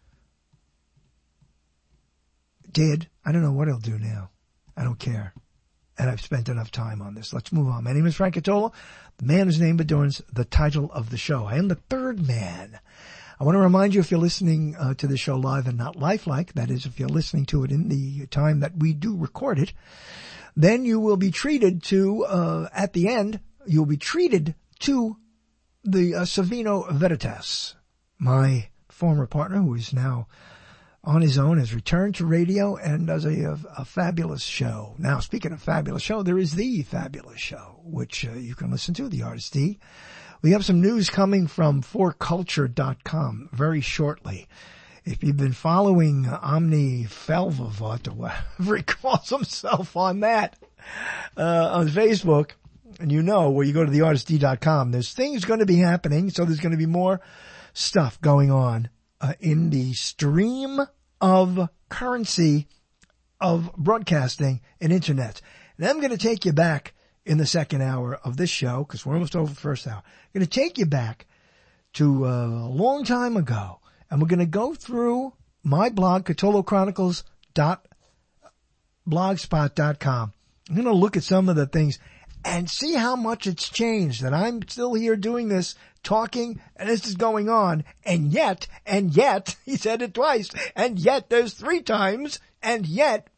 Did. I don't know what he'll do now. I don't care. And I've spent enough time on this. Let's move on. My name is Frank Catola, the man whose name adorns the title of the show. I am the third man. I want to remind you, if you're listening uh, to the show live and not lifelike, that is, if you're listening to it in the time that we do record it, then you will be treated to, uh, at the end, you'll be treated to the uh, Savino Veritas, my former partner who is now on his own, has returned to radio and does a, a, a fabulous show. Now, speaking of fabulous show, there is the fabulous show, which uh, you can listen to, the Artist D. We have some news coming from for culture dot com very shortly. If you've been following uh, Omni Felvavot, or whatever he calls himself on that, uh, on Facebook, and you know where you go to the artist d dot com, there's things going to be happening, so there's going to be more stuff going on uh, in the stream of currency of broadcasting and internet. And I'm going to take you back in the second hour of this show, because we're almost over the first hour. I'm going to take you back to uh, a long time ago, and we're going to go through my blog, Catolo Chronicles dot blogspot dot com. I'm going to look at some of the things and see how much it's changed, that I'm still here doing this, talking, and this is going on, and yet, and yet, he said it twice, and yet there's three times, and yet,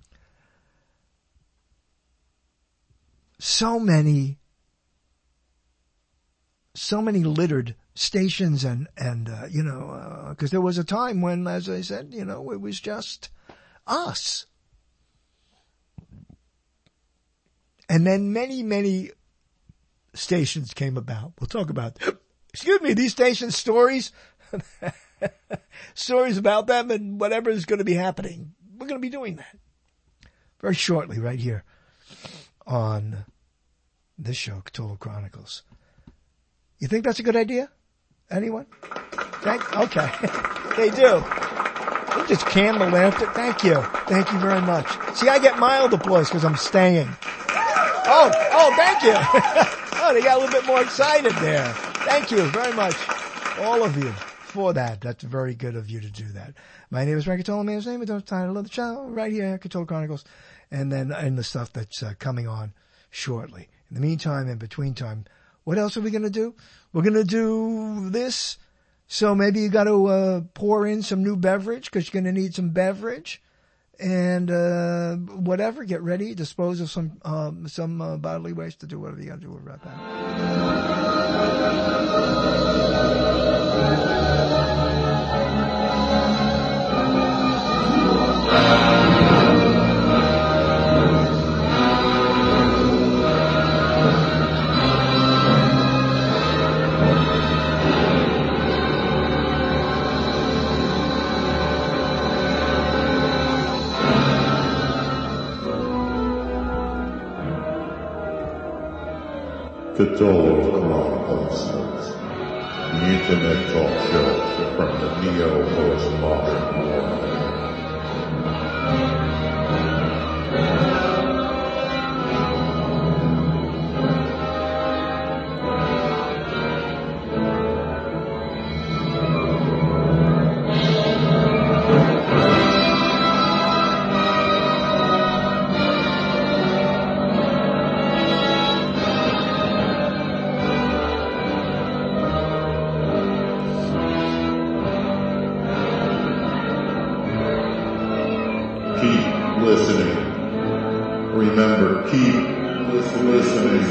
so many, so many littered stations and, and, uh, you know, uh, cause there was a time when, as I said, you know, it was just us. And then many, many stations came about. We'll talk about, excuse me, these stations' stories, stories about them and whatever is going to be happening. We're going to be doing that very shortly right here on this show, Cthulhu Chronicles. You think that's a good idea? Anyone? Thank, okay. They do. They just candle laughed it. Thank you. Thank you very much. See, I get mild applause because I'm staying. Oh, oh, thank you. Oh, they got a little bit more excited there. Thank you very much, all of you. for that. That's very good of you to do that. My name is Frank Cotola. Man's name is the title of the show right here, Cotola Chronicles, and then and the stuff that's uh, coming on shortly. In the meantime, in between time, what else are we going to do? We're going to do this. So maybe you got to uh, pour in some new beverage because you're going to need some beverage. And uh, whatever, get ready, dispose of some um, some uh, bodily waste to do whatever you got to do with right back. Cotola Chronicles, the internet talk show from the neo-postmodern world. Listening. Remember, keep listening.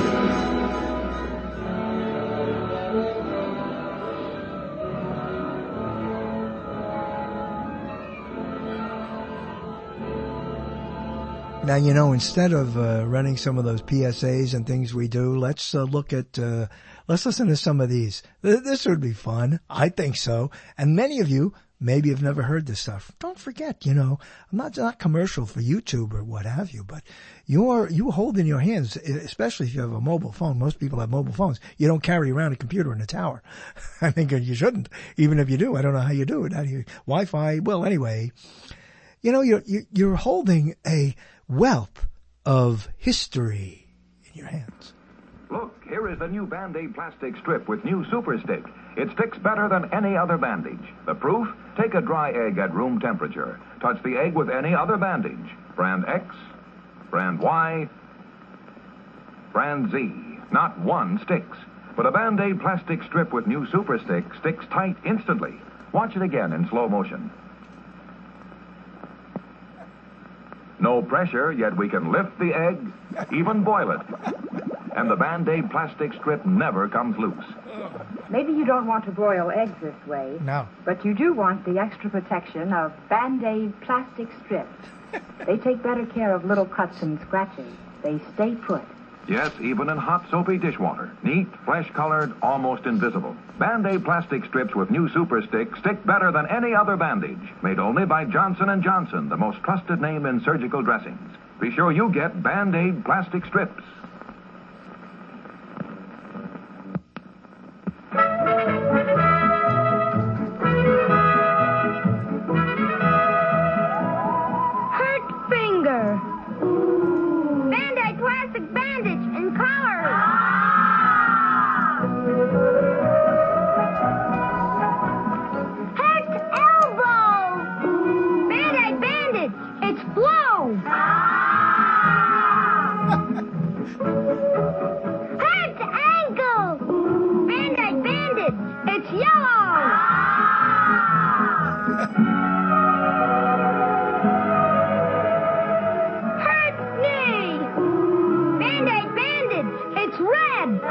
Now, you know, instead of uh, running some of those P S As and things we do, let's uh, look at, uh, let's listen to some of these. This would be fun. I think so. And many of you maybe have never heard this stuff. Don't forget, you know, I'm not, not commercial for YouTube or what have you, but you're, you hold in your hands, especially if you have a mobile phone. Most people have mobile phones. You don't carry around a computer in a tower. I think you shouldn't. Even if you do, I don't know how you do it. How do you, Wi-Fi? Well, anyway, you know, you're, you're holding a wealth of history in your hands. Look, here is the new Band-Aid plastic strip with new Super Stick. It sticks better than any other bandage. The proof? Take a dry egg at room temperature. Touch the egg with any other bandage. Brand X, brand Y, brand Z. Not one sticks. But a Band-Aid plastic strip with new Super Stick sticks tight instantly. Watch it again in slow motion. No pressure, yet we can lift the egg, even boil it. And the Band-Aid plastic strip never comes loose. Maybe you don't want to broil eggs this way. No. But you do want the extra protection of Band-Aid plastic strips. They take better care of little cuts and scratches. They stay put. Yes, even in hot, soapy dishwater. Neat, flesh-colored, almost invisible. Band-Aid plastic strips with new Super Stick stick better than any other bandage. Made only by Johnson and Johnson, the most trusted name in surgical dressings. Be sure you get Band-Aid plastic strips. Hurt finger. Band-Aid plastic bandage and collar. Hurt elbow. Band-Aid bandage. It's blue. Hurt ankle. Band-Aid bandage. It's yellow. Hurt knee. Band-Aid bandage. It's red.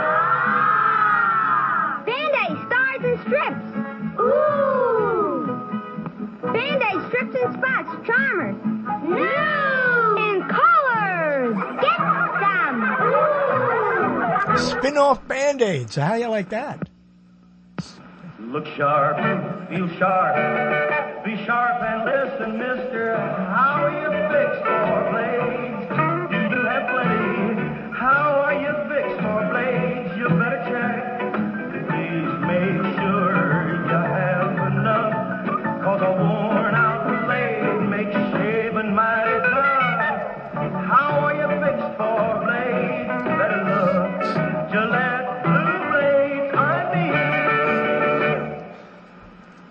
Band-Aid stars and strips. Ooh. Band-Aid strips and spots. Charmers. New. In colors. Get them. Spin-off Band-Aids. How do you like that? Look sharp, feel sharp, be sharp and listen, mister. How are you fixed for blades? Do you have plenty? How are you fixed for blades? You better check. Please make sure you have enough, cause a worn out blade makes shaving mighty tough. How are you fixed for blades? Better look, Gillette Blue Blades, I mean.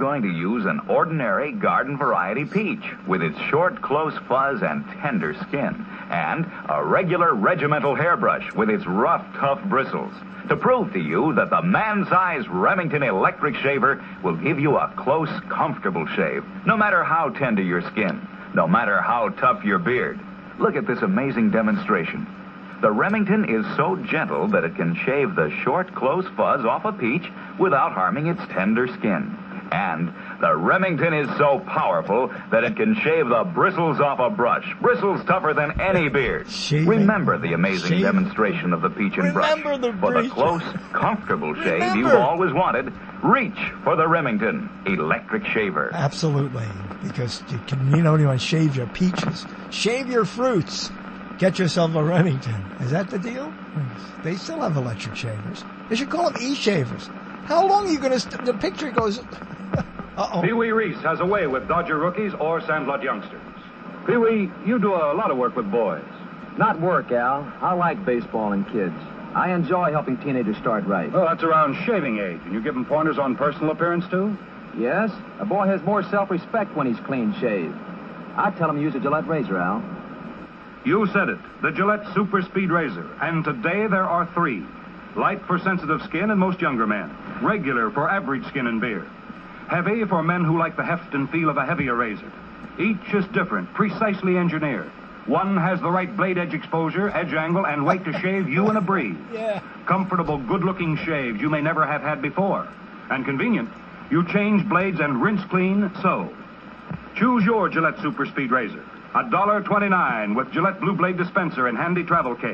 going to use an ordinary garden variety peach with its short, close fuzz and tender skin, and a regular regimental hairbrush with its rough, tough bristles, to prove to you that the man-sized Remington electric shaver will give you a close, comfortable shave, no matter how tender your skin, no matter how tough your beard. Look at this amazing demonstration. The Remington is so gentle that it can shave the short, close fuzz off a peach without harming its tender skin. And the Remington is so powerful that it can shave the bristles off a brush, bristles tougher than any beard. Shaving. Remember the amazing Shaving. demonstration of the peach and Remember brush. the For the breach. close, comfortable shave Remember. you've always wanted, reach for the Remington Electric Shaver. Absolutely, because you can, you don't even shave your peaches. Shave your fruits. Get yourself a Remington. Is that the deal? They still have electric shavers. They should call them e-shavers. How long are you going to... St- the picture goes... Uh-oh. Pee Wee Reese has a way with Dodger rookies or Sandlot youngsters. Pee Wee, you do a lot of work with boys. Not work, Al. I like baseball and kids. I enjoy helping teenagers start right. Well, that's around shaving age, and you give them pointers on personal appearance, too? Yes, a boy has more self-respect when he's clean shaved. I tell him to use a Gillette razor, Al. You said it, the Gillette Super Speed Razor. And today there are three. Light for sensitive skin and most younger men. Regular for average skin and beard. Heavy for men who like the heft and feel of a heavier razor. Each is different, precisely engineered. One has the right blade edge exposure, edge angle, and weight to shave you in a breeze. Yeah. Comfortable, good-looking shaves you may never have had before. And convenient. You change blades and rinse clean, so. Choose your Gillette Super Speed Razor. one dollar twenty-nine with Gillette Blue Blade dispenser and handy travel case.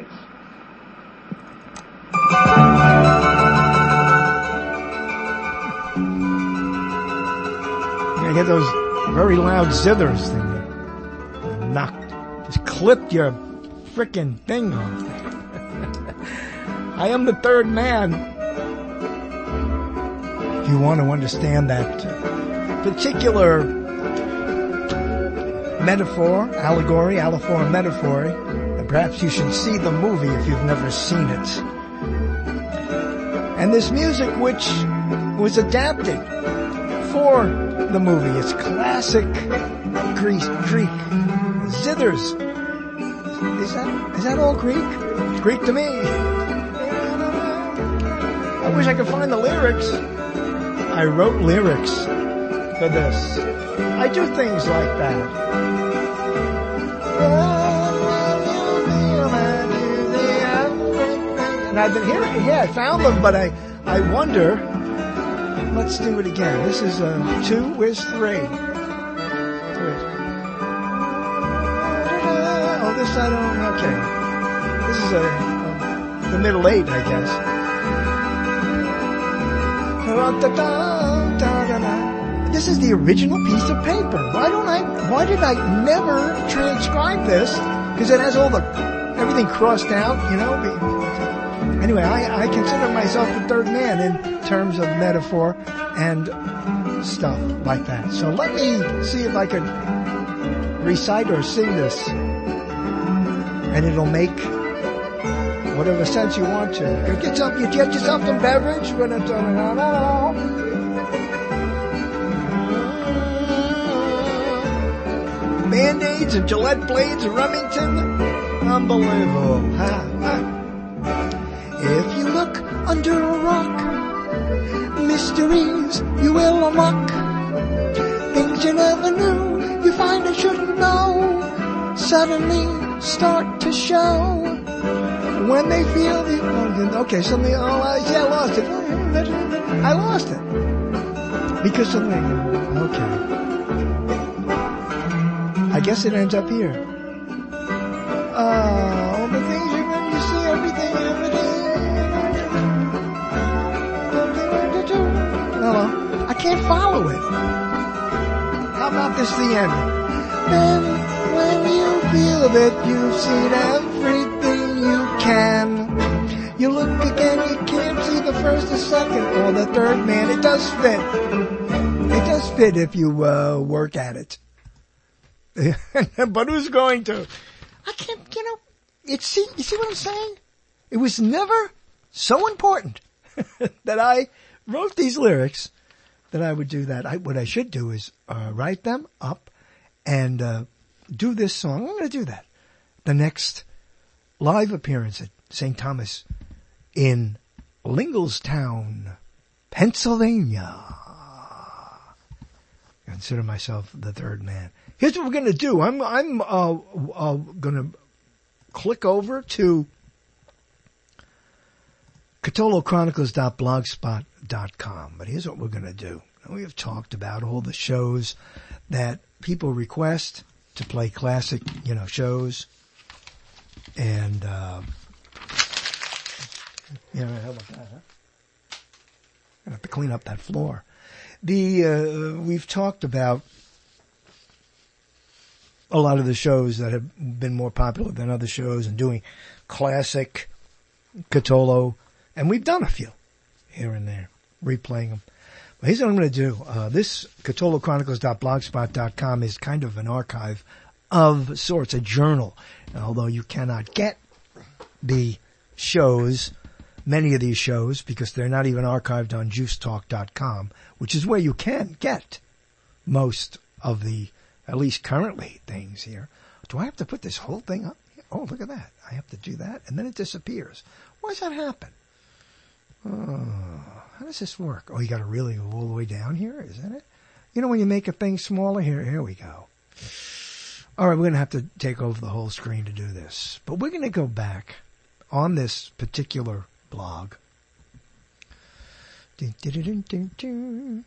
I get those very loud zithers thing. You knocked, just clipped your frickin' thing off. I am the third man. If you want to understand that particular metaphor, allegory, allophor metaphor, and perhaps you should see the movie if you've never seen it. And this music, which was adapted for the movie, it's classic Greek, Greek zithers. Is that is that all Greek? It's Greek to me. I wish I could find the lyrics. I wrote lyrics for this. I do things like that. And I've been hearing, yeah, I found them, but I, I wonder, let's do it again. This is uh, two, where's three? Three. Oh, this I don't, okay. This is a, uh, the middle eight, I guess. This is the original piece of paper. Why don't I, why did I never transcribe this? Because it has all the, everything crossed out, you know. Anyway, I, I consider myself the third man in terms of metaphor and stuff like that. So let me see if I can recite or sing this. And it'll make whatever sense you want to. You get yourself, you get yourself some beverage when it's on. Band-Aids and Gillette blades and Remington. Unbelievable. Ha, ha. If you look under a rock, mysteries you will unlock. Things you never knew, you find you shouldn't know, suddenly start to show. When they feel the... Okay, something... Oh, I, yeah, I lost it. I lost it. Because something... Okay. I guess it ends up here. Uh, all the things you when you see everything, everything. Hello. I can't follow it. How about this, the end? Then, when you feel that you've seen everything you can, you look again, you can't see the first, the second, or the third man. It does fit. It does fit if you uh, work at it. But who's going to? I can't, you know, it's, see, you see what I'm saying? It was never so important that I wrote these lyrics that I would do that. I, what I should do is uh, write them up and uh, do this song. I'm going to do that. The next live appearance at Saint Thomas in Linglestown, Pennsylvania. I consider myself the third man. Here's what we're going to do. I'm I'm uh, uh, going to click over to Catolo Chronicles dot blogspot dot com. But here's what we're going to do. We have talked about all the shows that people request to play classic, you know, shows. And, uh, yeah, how about that, huh? I have to clean up that floor. The, uh, we've talked about a lot of the shows that have been more popular than other shows and doing classic Catolo. And we've done a few here and there, replaying them. But here's what I'm going to do. Uh, this Catolo Chronicles dot blogspot dot com is kind of an archive of sorts, a journal. And although you cannot get the shows, many of these shows, because they're not even archived on juice talk dot com, which is where you can get most of the, at least currently, things here. Do I have to put this whole thing up? Oh, look at that. I have to do that, and then it disappears. Why does that happen? Oh, how does this work? Oh, you got to really go all the way down here, isn't it? You know when you make a thing smaller? Here, here we go. All right, we're going to have to take over the whole screen to do this. But we're going to go back on this particular blog. It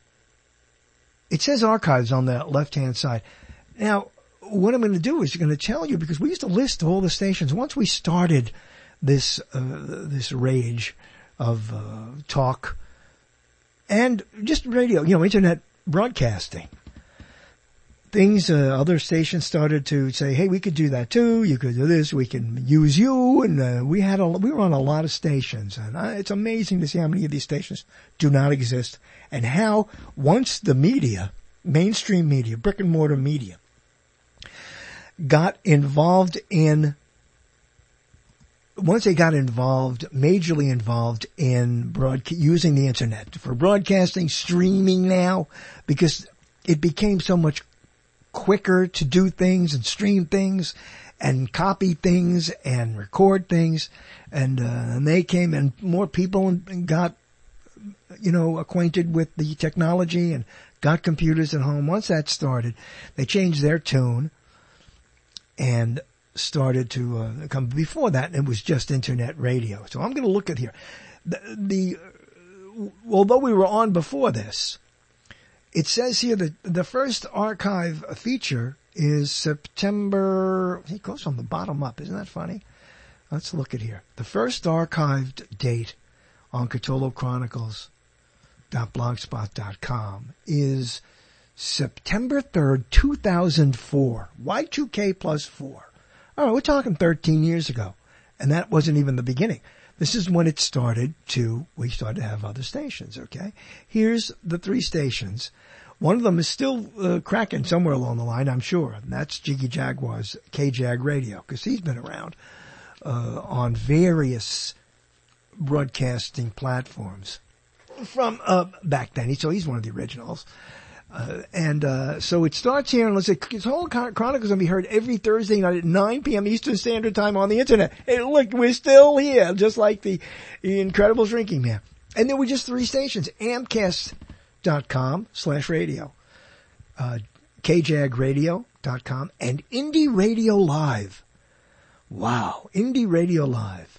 says archives on the left-hand side. Now, what I'm going to do is going to tell you, because we used to list all the stations. Once we started this uh, this rage of uh, talk and just radio, you know, internet broadcasting. Things, uh, other stations started to say, hey, we could do that too. You could do this. We can use you. And, uh, we had a, we were on a lot of stations, and I, it's amazing to see how many of these stations do not exist and how once the media, mainstream media, brick and mortar media got involved in Once they got involved, majorly involved in broad, using the internet for broadcasting, streaming now, because it became so much quicker to do things and stream things and copy things and record things. And, uh, and they came and more people and got, you know, acquainted with the technology and got computers at home. Once that started, they changed their tune and started to uh, come. Before that, it was just internet radio. So I'm going to look at here. The, the uh, although we were on before this, it says here that the first archive feature is September. It goes from the bottom up. Isn't that funny? Let's look at here. The first archived date on Catolo Chronicles dot blogspot dot com is September third, two thousand four. Y two K plus four. All right, we're talking thirteen years ago, and that wasn't even the beginning. This is when it started to, we started to have other stations, okay? Here's the three stations. One of them is still uh, cracking somewhere along the line, I'm sure, and that's Jiggy Jaguar's K J A G Radio, because he's been around uh, on various broadcasting platforms from uh, back then. So he's one of the originals. Uh, and, uh, so it starts here, and let's say, this whole Chronicles going to be heard every Thursday night at nine p.m. Eastern Standard Time on the internet. Hey, look, we're still here, just like the, the Incredible Shrinking Man. And there were just three stations, amcast dot com slash radio, uh, K J A G radio dot com, and Indie Radio Live. Wow, Indie Radio Live.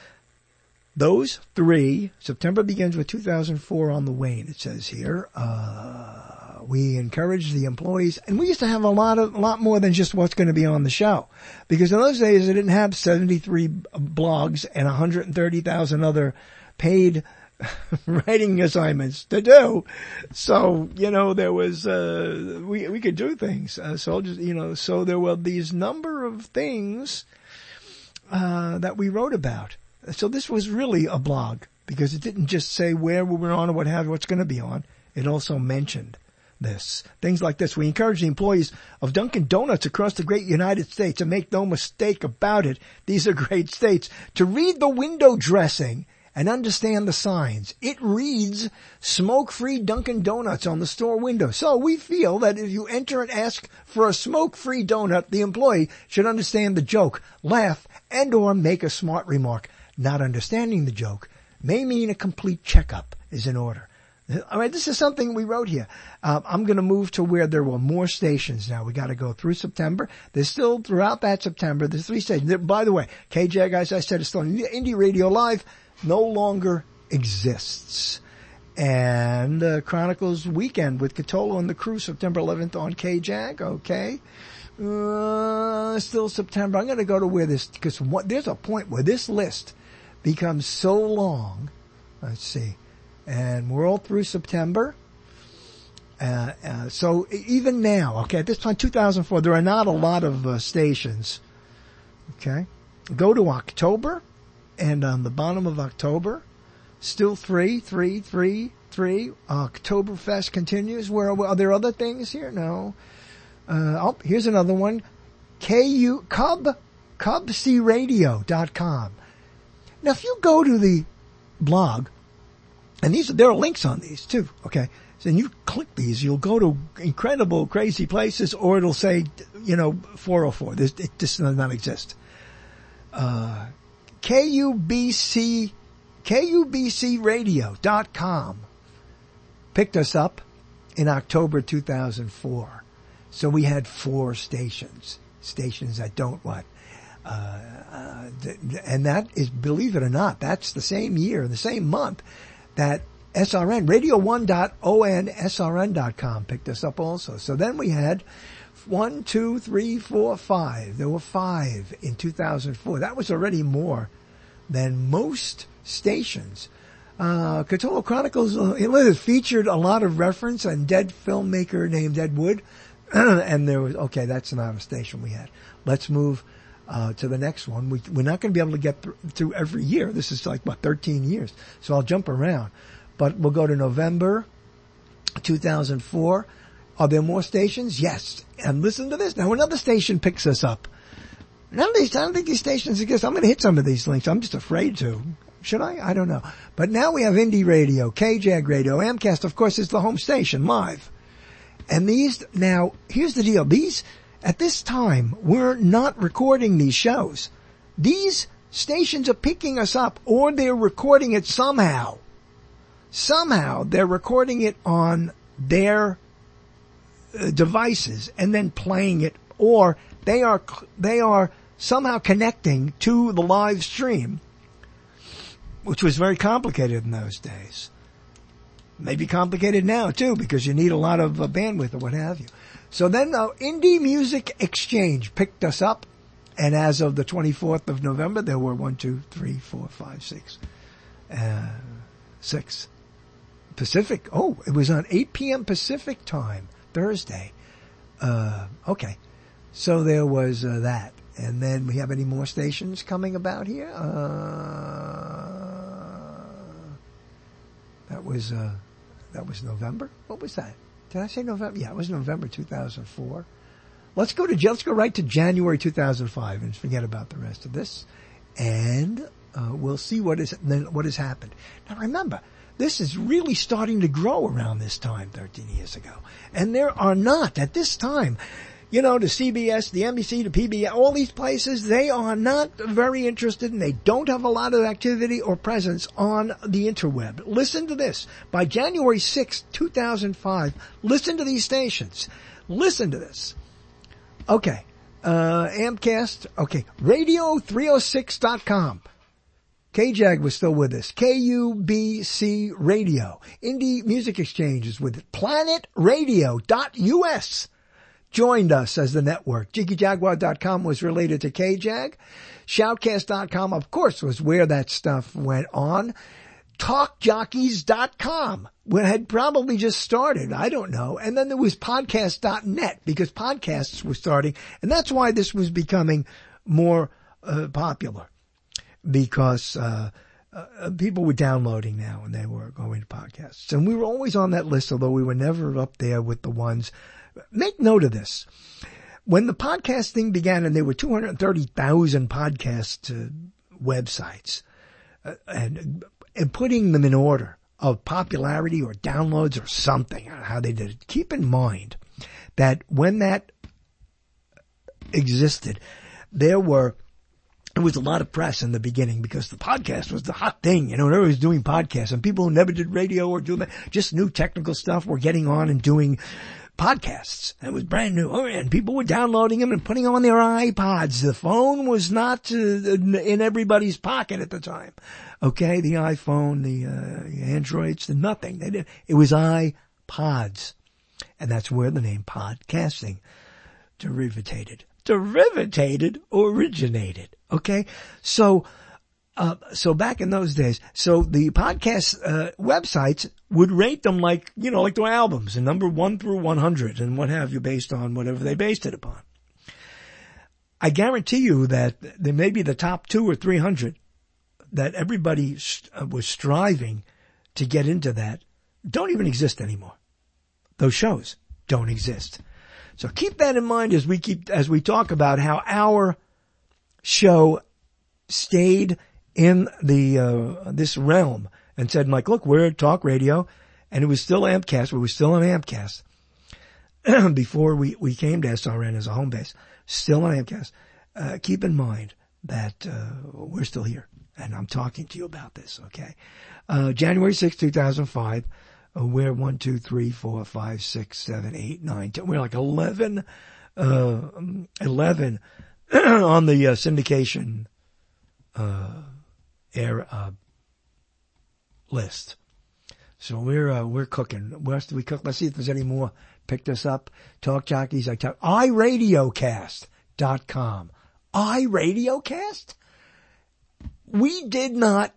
Those three, September begins with two thousand four on the wane, it says here. Uh, we encourage the employees, and we used to have a lot of, a lot more than just what's going to be on the show. Because in those days, they didn't have seventy-three blogs and one hundred thirty thousand other paid writing assignments to do. So, you know, there was, uh, we, we could do things. Uh, so just, you know, so there were these number of things, uh, that we wrote about. So this was really a blog, because it didn't just say where we were on or what have what's going to be on. It also mentioned this. Things like this. We encourage the employees of Dunkin' Donuts across the great United States, and make no mistake about it, these are great states, to read the window dressing and understand the signs. It reads smoke-free Dunkin' Donuts on the store window. So we feel that if you enter and ask for a smoke-free donut, the employee should understand the joke, laugh, and or make a smart remark. Not understanding the joke may mean a complete checkup is in order. All right, this is something we wrote here. Uh, I'm going to move to where there were more stations now. We got to go through September. There's still, throughout that September, there's three stations. There, by the way, K J A G, as I said, is still Indie Radio Live, no longer exists. And uh, Chronicles Weekend with Catolo and the crew, September eleventh on K J A G, okay. Uh, still September. I'm going to go to where this, because there's a point where this list becomes so long. Let's see. And we're all through September. Uh, uh, so even now, okay, at this time, two thousand four, there are not a lot of uh, stations. Okay. Go to October, and on the bottom of October, still three, three, three, three. Oktoberfest continues. Where are, are there other things here? No. Uh, oh, here's another one. K U, Cub, Cub C Radio dot com. Now, if you go to the blog, and these, there are links on these too, okay? So and you click these, you'll go to incredible, crazy places, or it'll say, you know, four oh four. This, it just does not exist. Uh, K U B C, K U B C Radio dot com picked us up in October two thousand four. So we had four stations, stations that don't what? Uh, uh, and that is, believe it or not, that's the same year, the same month that S R N, radio one dot O N S R N dot com picked us up also. So then we had one, two, three, four, five. There were five in two thousand four. That was already more than most stations. Uh, Catolo Chronicles, uh, it featured a lot of reference on dead filmmaker named Ed Wood. And there was, okay, that's not a station we had. Let's move Uh, to the next one. We, we're not going to be able to get th- through every year. This is like, what, thirteen years. So I'll jump around. But we'll go to November two thousand four. Are there more stations? Yes. And listen to this. Now another station picks us up. None of these, I don't think these stations exist. I'm going to hit some of these links. I'm just afraid to. Should I? I don't know. But now we have Indie Radio, K J A G Radio, Amcast, of course, is the home station, live. And these, now, here's the deal. These, at this time, we're not recording these shows. These stations are picking us up, or they're recording it somehow. Somehow, they're recording it on their uh, devices and then playing it, or they are they are somehow connecting to the live stream, which was very complicated in those days. Maybe complicated now, too, because you need a lot of uh, bandwidth or what have you. So then uh, Indie Music Exchange picked us up, and as of the twenty-fourth of November, there were one, two, three, four, five, six, uh, six. Pacific, oh, it was on eight p.m. Pacific time, Thursday. Uh, okay, so there was uh, that. And then we have any more stations coming about here? Uh, that was, uh, that was November? What was that? Did I say November? Yeah, it was November two thousand four. Let's go to, let's go right to January two thousand five and forget about the rest of this. And, uh, we'll see what is, what has happened. Now remember, this is really starting to grow around this time, thirteen years ago. And there are not, at this time, you know, the C B S, the N B C, the P B S, all these places, they are not very interested and they don't have a lot of activity or presence on the interweb. Listen to this. By January sixth, two thousand five, listen to these stations. Listen to this. Okay. Uh, Amcast. Okay. radio three oh six dot com. K J A G was still with us. K U B C Radio. Indie Music Exchange is with it. planet radio dot U S joined us as the network. Jiggy Jaguar dot com was related to K J A G. Shoutcast dot com, of course, was where that stuff went on. talk jockeys dot com had probably just started. I don't know. And then there was podcast dot net because podcasts were starting. And that's why this was becoming more uh, popular. Because uh, uh people were downloading now and they were going to podcasts. And we were always on that list, although we were never up there with the ones. Make note of this. When the podcasting began, and there were two hundred thirty thousand podcast uh, websites, uh, and and putting them in order of popularity or downloads or something, how they did it. Keep in mind that when that existed, there were, there was a lot of press in the beginning because the podcast was the hot thing. You know, everybody was doing podcasts, and people who never did radio or doing just new technical stuff were getting on and doing podcasts. It was brand new. Oh, and people were downloading them and putting them on their iPods. The phone was not uh, in everybody's pocket at the time. Okay, the iPhone, the uh, Androids, the nothing. They did. It was iPods. And that's where the name podcasting derivated. Derivated, originated. Okay? So, uh, so back in those days, so the podcast, uh, websites would rate them like, you know, like their albums, and number one through one hundred and what have you, based on whatever they based it upon. I guarantee you that there may be the top two or three hundred that everybody st- was striving to get into that don't even exist anymore. Those shows don't exist. So keep that in mind as we keep, as we talk about how our show stayed in the, uh, this realm and said, like, look, we're talk radio, and it was still Ampcast. We were still on Ampcast before we, we came to S R N as a home base. Still on Ampcast. Uh, keep in mind that, uh, we're still here, and I'm talking to you about this, okay? Uh, January sixth, two thousand five. Uh, we're one, two, three, four, five, six, seven, eight, nine, ten. We're like eleven, uh, eleven on the uh, syndication uh, air uh, list. So we're uh, we're cooking. What else do we cook? Let's see if there's any more. Picked us up. Talk Jockeys. I talk. i radio cast dot com. iRadiocast? We did not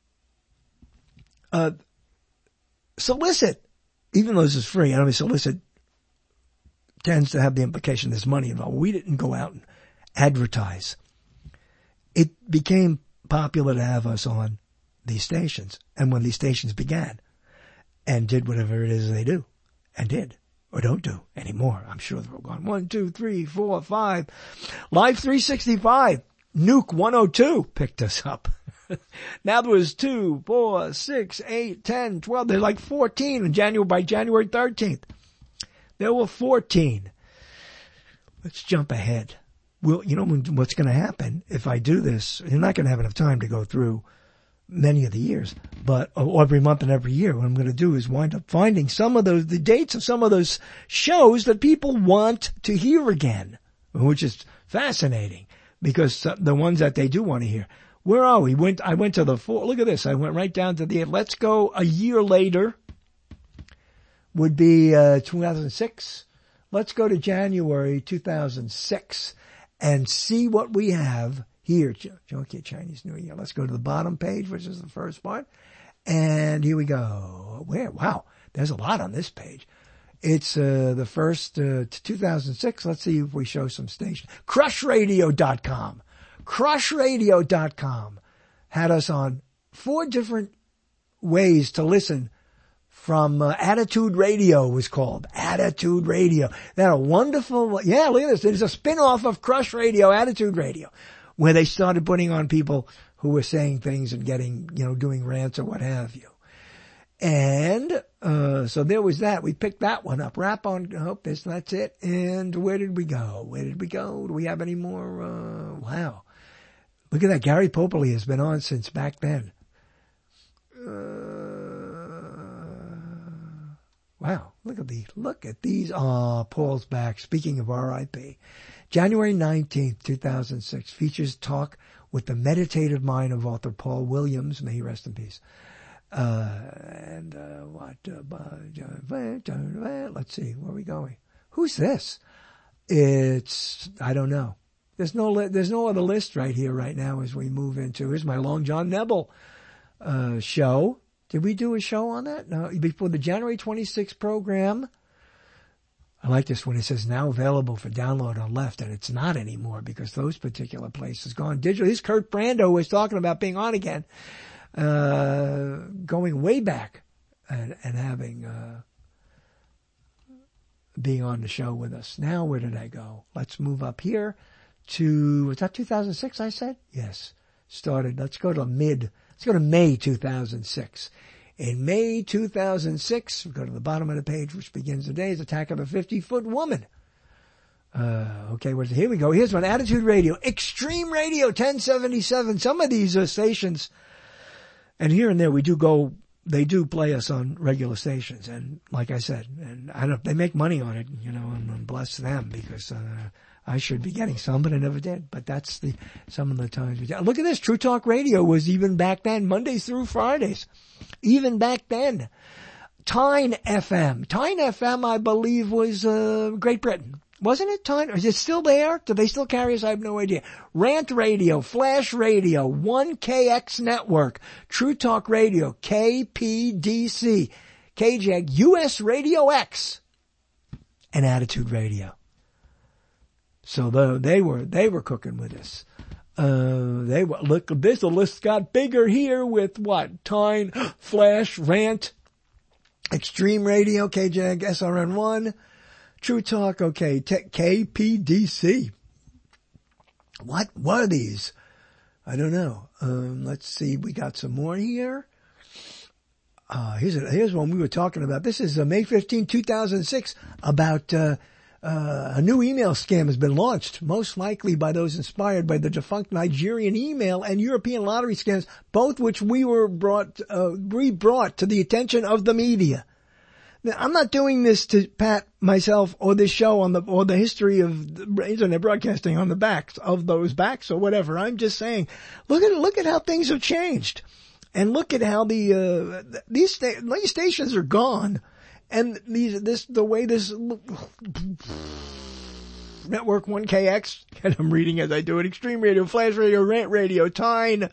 uh solicit, even though this is free. I mean, solicit tends to have the implication there's money involved. We didn't go out and advertise. It became popular to have us on these stations. And when these stations began and did whatever it is they do and did or don't do anymore, I'm sure they're all gone. One, two, three, four, five. Live three sixty-five. Nuke one oh two picked us up. Now there was two, four, six, eight, ten, twelve. There's like fourteen in January, by January thirteenth. There were fourteen. Let's jump ahead. Well, you know what's going to happen if I do this? You're not going to have enough time to go through many of the years, but every month and every year, what I'm going to do is wind up finding some of those, the dates of some of those shows that people want to hear again, which is fascinating because the ones that they do want to hear. Where are we? Went, I went to the four, look at this. I went right down to the, let's go a year later would be, uh, two thousand six. Let's go to January two thousand six and see what we have here. Okay, Chinese New Year. Let's go to the bottom page, which is the first part. And here we go. Where? Wow. There's a lot on this page. It's, uh, the first, uh, to two thousand six. Let's see if we show some stations. crush radio dot com. crush radio dot com had us on four different ways to listen from uh, Attitude Radio was called. Attitude Radio. They had a wonderful, yeah, look at this. There's a spin-off of Crush Radio, Attitude Radio, where they started putting on people who were saying things and getting, you know, doing rants or what have you. And uh so there was that. We picked that one up. Wrap on, hope this, that's it. And where did we go? Where did we go? Do we have any more? Uh Wow. Look at that. Gary Popoli has been on since back then. Uh, wow. Look at these. Look at these. Ah, Paul's back. Speaking of R I P. January nineteenth, two thousand six features talk with the meditative mind of author Paul Williams. May he rest in peace. Uh, and, uh, what, uh, let's see. Where are we going? Who's this? It's, I don't know. There's no, li- there's no other list right here right now as we move into, here's my Long John Nebel, uh, show. Did we do a show on that? No, before the January twenty-sixth program. I like this one. It says now available for download on left, and it's not anymore because those particular places gone digital. This Kurt Brando was talking about being on again, uh, going way back and, and having, uh, being on the show with us. Now, where did I go? Let's move up here to, was that two thousand six I said? Yes. Started. Let's go to mid, Let's go to May two thousand six. In May two thousand six, we go to the bottom of the page, which begins the day's attack of a fifty-foot woman. Uh, okay, where's it? Here we go. Here's one. Attitude Radio. Extreme Radio ten seventy-seven. Some of these uh, stations, and here and there we do go, they do play us on regular stations. And like I said, and I don't, they make money on it, you know, and, and bless them because, uh, I should be getting some, but I never did. But that's the, some of the times we did. Look at this. True Talk Radio was even back then, Mondays through Fridays. Even back then. Tyne F M. Tyne F M, I believe, was, uh, Great Britain. Wasn't it Tyne? Is it still there? Do they still carry us? I have no idea. Rant Radio, Flash Radio, one K X Network, True Talk Radio, K P D C, K J A G, U S Radio X, and Attitude Radio. So the, they were, they were cooking with us. Uh, they were, look, this, the list got bigger here with what? Tyne, Flash, Rant, Extreme Radio, K J A G, S R N one, True Talk, okay, K P D C. What, what are these? I don't know. Um, let's see, we got some more here. Uh, here's a, here's one we were talking about. This is uh, May fifteenth, two thousand six, about, uh, Uh, a new email scam has been launched, most likely by those inspired by the defunct Nigerian email and European lottery scams, both which we were brought, uh, we brought to the attention of the media. Now, I'm not doing this to pat myself or this show on the, or the history of the internet broadcasting on the backs of those backs or whatever. I'm just saying, look at, look at how things have changed. And look at how the, uh, these, sta- these stations are gone. And these, this, the way this network one K X, and I'm reading as I do it, Extreme Radio, Flash Radio, Rant Radio, Tyne.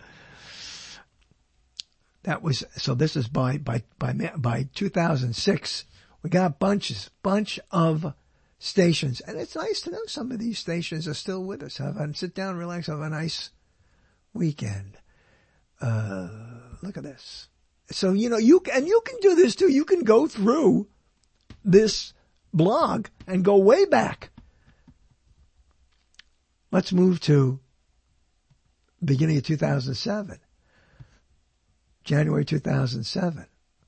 That was, so this is by, by, by, by two thousand six. We got bunches, bunch of stations. And it's nice to know some of these stations are still with us. Have a, sit down, relax, have a nice weekend. Uh, look at this. So, you know, you, and you can do this too. You can go through this blog and go way back. Let's move to beginning of two thousand seven. January two thousand seven.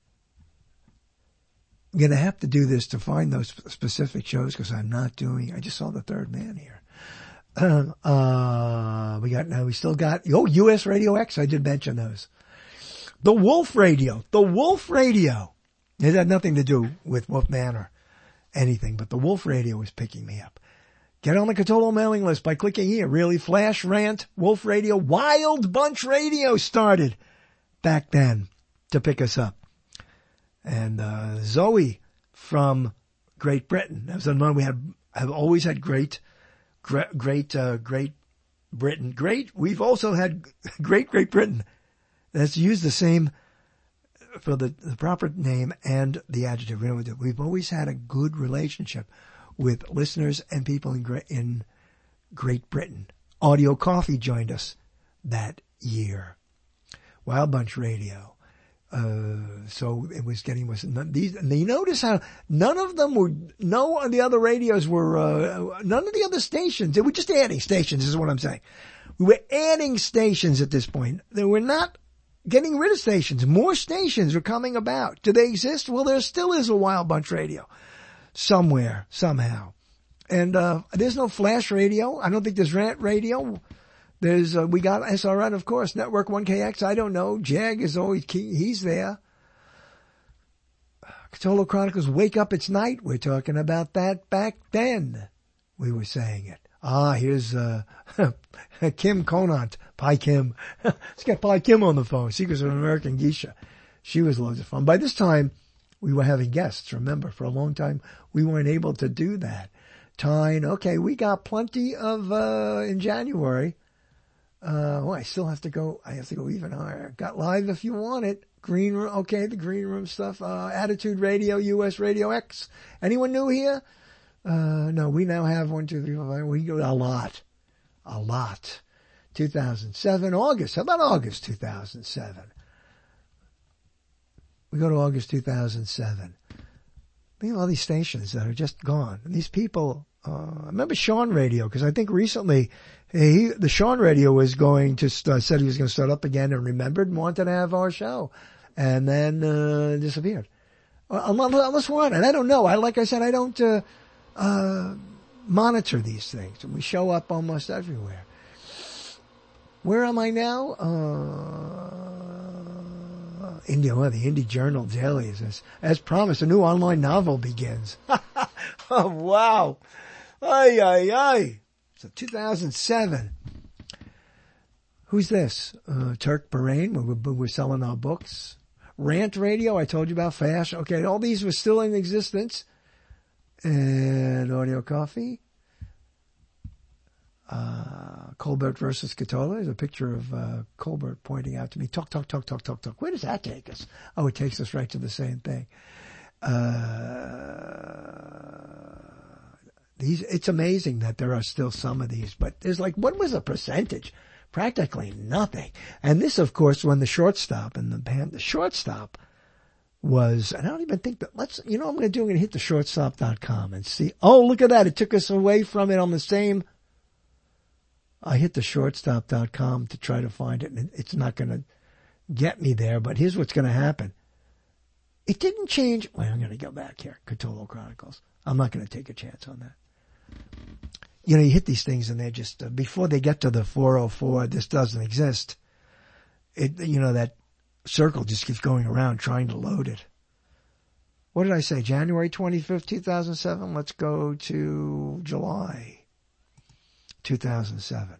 I'm going to have to do this to find those specific shows because I'm not doing, I just saw the third man here. Uh, uh, we got, now we still got, oh, U S Radio X. I did mention those. The Wolf Radio, the Wolf Radio. It had nothing to do with Wolfman or anything, but the Wolf Radio was picking me up. Get on the Catolo mailing list by clicking here. Really, Flash, Rant, Wolf Radio, Wild Bunch Radio started back then to pick us up. And, uh, Zoe from Great Britain. That was the one we had, have always had great, great, great, uh, Great Britain. Great. We've also had Great Great Britain. Let's use the same for the, the proper name and the adjective. We've always had a good relationship with listeners and people in Great, in Great Britain. Audio Coffee joined us that year. Wild Bunch Radio. Uh, so it was getting, was these, and you notice how none of them were, no of the other radios were, uh, none of the other stations, they were just adding stations is what I'm saying. We were adding stations at this point. They were not getting rid of stations. More stations are coming about. Do they exist? Well, there still is a Wild Bunch Radio. Somewhere, somehow. And, uh, there's no Flash Radio. I don't think there's Rant Radio. There's, uh, we got S R N, of course, Network one K X. I don't know. Jag is always key. He's there. Catolo Chronicles, Wake Up, It's Night. We're talking about that back then. We were saying it. Ah, here's, uh, Kim Conant. Pi Kim. Let's get Pi Kim on the phone. Secrets of American Geisha. She was loads of fun. By this time, we were having guests. Remember, for a long time, we weren't able to do that. Tyne. Okay, we got plenty of, uh, in January. Uh, oh, I still have to go, I have to go even higher. Got Live If You Want It. Green Room, okay, the Green Room stuff. Uh, Attitude Radio, U S Radio X. Anyone new here? Uh, no, we now have one, two, three, four, five. We go a lot. A lot. two thousand seven, August. How about August two thousand seven? We go to August two thousand seven. We have all these stations that are just gone. And these people Uh, I remember Sean Radio, because I think recently he, the Sean Radio was going to, st- said he was going to start up again and remembered and wanted to have our show. And then, uh, disappeared. Unless one, and I don't know. I, like I said, I don't, uh, uh, monitor these things. We show up almost everywhere. Where am I now? Uh, India, well, the Indie Journal Daily is, as, as promised, a new online novel begins. Oh, wow. Ay, ay, ay. So two thousand seven. Who's this? Uh, Turk Bahrain. We're, we're selling our books. Rant Radio, I told you about. Fash. Okay, all these were still in existence. And Audio Coffee. Uh, Colbert versus Catola. There's a picture of uh, Colbert pointing out to me. Talk, talk, talk, talk, talk, talk. Where does that take us? Oh, it takes us right to the same thing. Uh... These, it's amazing that there are still some of these, but there's like, what was the percentage? Practically nothing. And this, of course, when the shortstop and the band, the shortstop was, and I don't even think that, let's, you know what I'm going to do? I'm going to hit the shortstop dot com and see. Oh, look at that. It took us away from it on the same. I hit the shortstop dot com to try to find it, and it's not going to get me there, but here's what's going to happen. It didn't change. Wait, I'm going to go back here. Cthulhu Chronicles. I'm not going to take a chance on that. You know, you hit these things and they're just, uh, before they get to the four oh four, this doesn't exist. It, you know, that circle just keeps going around trying to load it. What did I say? January twenty-fifth, two thousand seven? Let's go to July two thousand seven.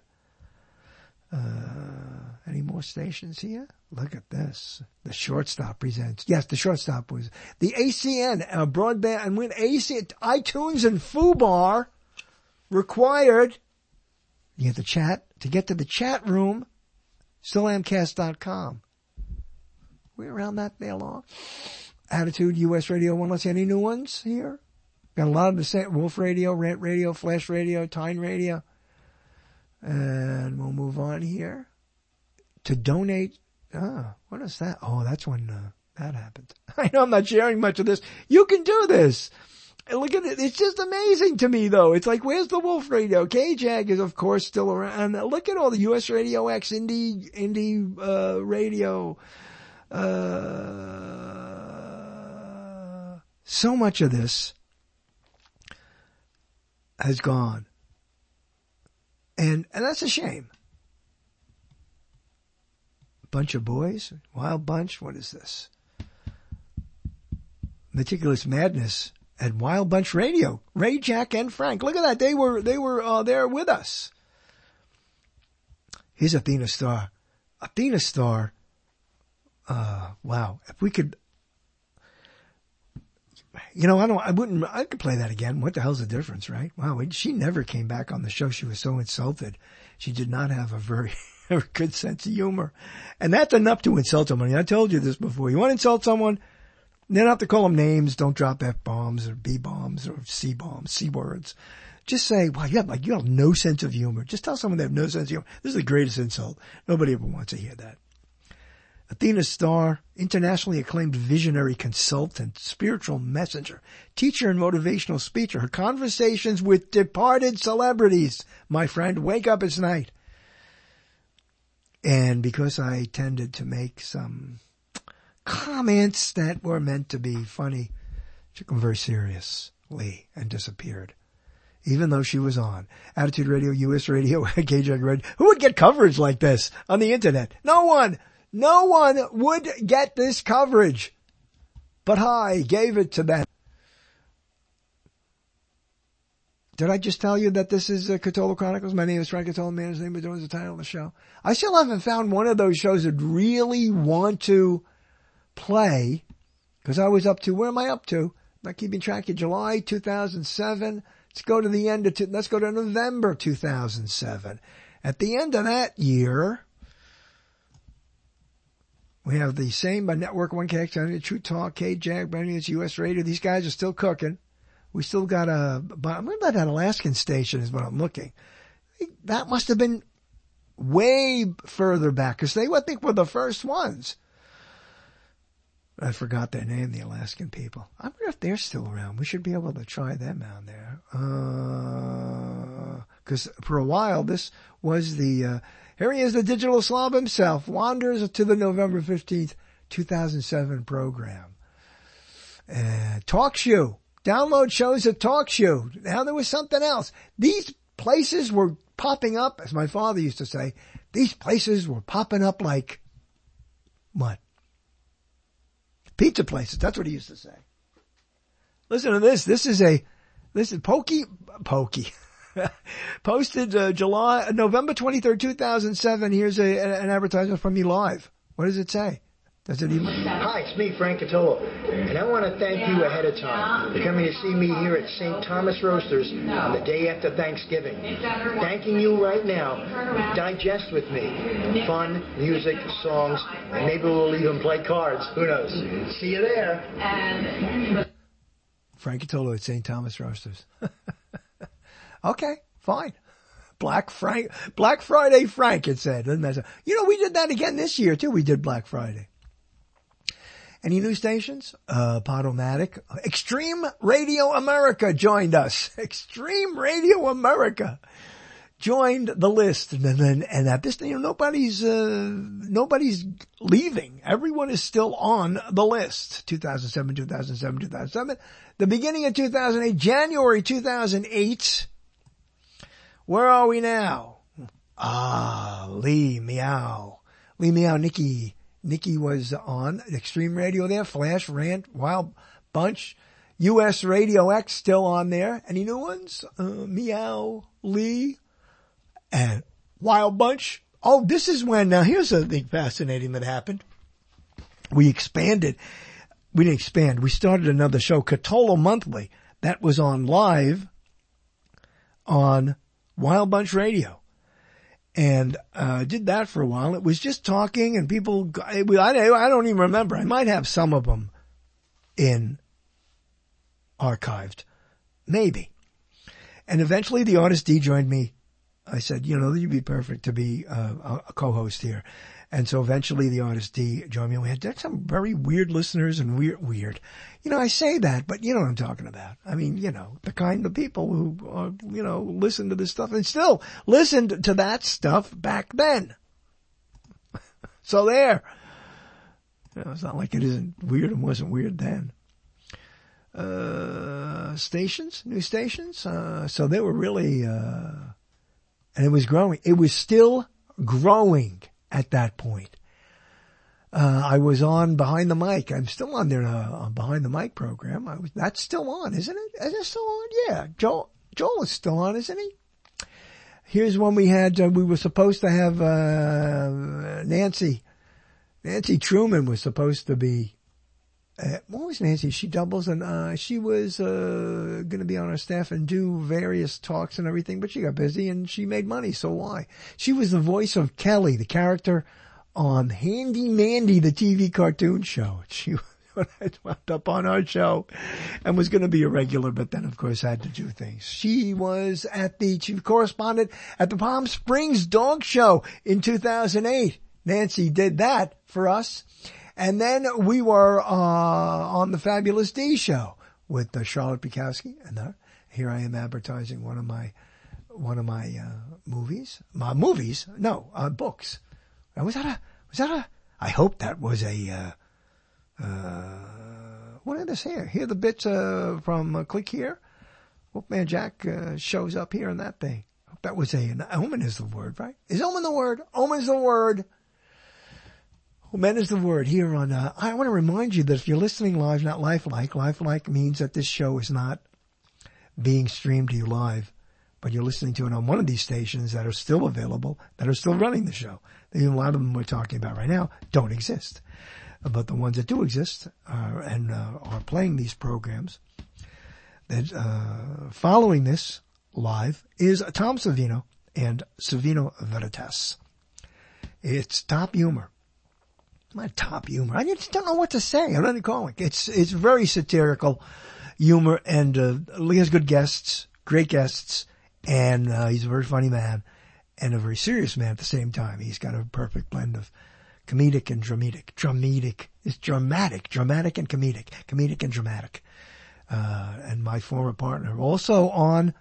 Uh, any more stations here? Look at this. The Shortstop presents. Yes, the Shortstop was the A C N, uh, broadband, and when A C N, iTunes and FooBar required, you get the chat, to get to the chat room, still am cast dot com. We're around that there long. Attitude, U S Radio One. Let's see, any new ones here? Got a lot of the same. Wolf Radio, Rant Radio, Flash Radio, Tyne Radio. And we'll move on here to donate. Ah, what is that? Oh, that's when uh, that happened. I know I'm not sharing much of this. You can do this. And look at it. It's just amazing to me, though. It's like, where's the Wolf Radio? K-Jag is, of course, still around. And look at all the U S Radio X, Indie, Indie, uh, Radio. Uh, so much of this has gone. And, and that's a shame. Bunch of Boys, Wild Bunch, what is this? Meticulous Madness at Wild Bunch Radio. Ray, Jack, and Frank. Look at that. They were, they were, uh, there with us. Here's Athena Star. Athena Star. Uh, wow. If we could, you know, I don't, I wouldn't, I could play that again. What the hell's the difference, right? Wow. She never came back on the show. She was so insulted. She did not have a very, very good sense of humor. And that's enough to insult someone. I told you this before. You want to insult someone? You don't have to call them names. Don't drop F-bombs or B-bombs or C-bombs, C-words. Just say, wow, you have, like, you have no sense of humor. Just tell someone they have no sense of humor. This is the greatest insult. Nobody ever wants to hear that. Athena Star, internationally acclaimed visionary consultant, spiritual messenger, teacher and motivational speaker. Her conversations with departed celebrities. My friend, wake up, it's night. And because I tended to make some comments that were meant to be funny, she took them very seriously and disappeared. Even though she was on Attitude Radio, U S Radio, K-Jag Radio. Who would get coverage like this on the internet? No one. No one would get this coverage. But I gave it to them. Did I just tell you that this is uh, Cthulhu Chronicles? My name is Frank Cthulhu. Man's name is doing the title of the show. I still haven't found one of those shows that really want to play, because I was up to, where am I up to? I'm not keeping track of July two thousand seven. Let's go to the end of, two, let's go to November two thousand seven. At the end of that year, we have the same by Network one K X, True Talk, K-Jag, Brand New U S Radio. These guys are still cooking. We still got a, I'm going to that Alaskan station is what I'm looking. That must have been way further back, because they, I think, were the first ones. I forgot their name, the Alaskan people. I wonder if they're still around. We should be able to try them out there. Uh, cause for a while this was the, uh, here he is, the digital slob himself, wanders to the November fifteenth, two thousand seven program. Uh, TalkShoe. Download shows at TalkShoe. Now there was something else. These places were popping up, as my father used to say, these places were popping up like, what? Pizza places. That's what he used to say. Listen to this. This is a, this is Pokey, Pokey. Posted uh, July, November twenty-third, two thousand seven. Here's a, an advertisement from me live. What does it say? Does it even? Hi, it's me, Frank Catolo, and I want to thank you ahead of time for coming to see me here at Saint Thomas Roasters on the day after Thanksgiving. Thanking you right now. Digest with me. Fun, music, songs, and maybe we'll even play cards. Who knows? See you there. Frank Catolo at Saint Thomas Roasters. Okay, fine. Black Frank, Black Friday Frank, it said. Doesn't that sound? You know, we did that again this year too. We did Black Friday. Any new stations? Uh, Podomatic. Extreme Radio America joined us. Extreme Radio America joined the list. And then, and at this, you know, nobody's, uh, nobody's leaving. Everyone is still on the list. two thousand seven, two thousand seven, two thousand seven. The beginning of two thousand eight, January two thousand eight. Where are we now? Ah, Lee Meow. Lee Meow, Nikki. Nikki was on Extreme Radio there. Flash, Rant, Wild Bunch. U S Radio X still on there. Any new ones? Uh, Meow, Lee, and Wild Bunch. Oh, this is when, now here's something fascinating that happened. We expanded. We didn't expand. We started another show, Catolo Monthly. That was on live on Wild Bunch Radio. And, uh, did that for a while. It was just talking and people, I, I don't even remember. I might have some of them in archived. Maybe. And eventually the artist D joined me. I said, you know, you'd be perfect to be uh, a co-host here. And so eventually the artist D joined me. We had some very weird listeners and weird, weird. You know, I say that, but you know what I'm talking about. I mean, you know, the kind of people who, uh, you know, listen to this stuff and still listened to that stuff back then. So there. You know, it's not like it isn't weird and wasn't weird then. Uh, stations, new stations. Uh, so they were really, uh, and it was growing. It was still growing at that point. Uh, I was on Behind the Mic. I'm still on their uh, Behind the Mic program. I was, that's still on, isn't it? Is it still on? Yeah. Joel, Joel is still on, isn't he? Here's one we had, uh, we were supposed to have, uh, Nancy. Nancy Truman was supposed to be, uh, what was Nancy? She doubles and, uh, she was, uh, gonna be on our staff and do various talks and everything, but she got busy and she made money, so why? She was the voice of Kelly, the character on Handy Mandy, the T V cartoon show. She wound up on our show and was going to be a regular, but then of course had to do things. She was at the chief correspondent at the Palm Springs Dog Show in two thousand eight. Nancy did that for us. And then we were uh on the Fabulous D Show with uh, Charlotte Bukowski. And uh, here I am advertising one of my one of my uh movies. My movies? No, uh books. Was that a, was that a, I hope that was a, uh, uh, what did I say? Hear the bits, uh, from uh, Click Here? Wolfman Jack, uh, shows up here in that thing. Hope that was a, an omen is the word, right? Is omen the word? Omen is the word. Omen is the word here on, uh, I want to remind you that if you're listening live, not lifelike, lifelike means that this show is not being streamed to you live, but you're listening to it on one of these stations that are still available, that are still running the show. A lot of them we're talking about right now don't exist. But the ones that do exist are, and uh, are playing these programs, that uh, following this live is Tom Savino and Savino Veritas. It's top humor. Not top humor. I just don't know what to say. I don't call it. It's, it's very satirical humor, and uh, he has good guests, great guests, and uh, he's a very funny man. And a very serious man at the same time. He's got a perfect blend of Comedic and dramatic. Dramatic. It's dramatic. Dramatic and comedic. Comedic and dramatic. Uh, and my former partner. Also on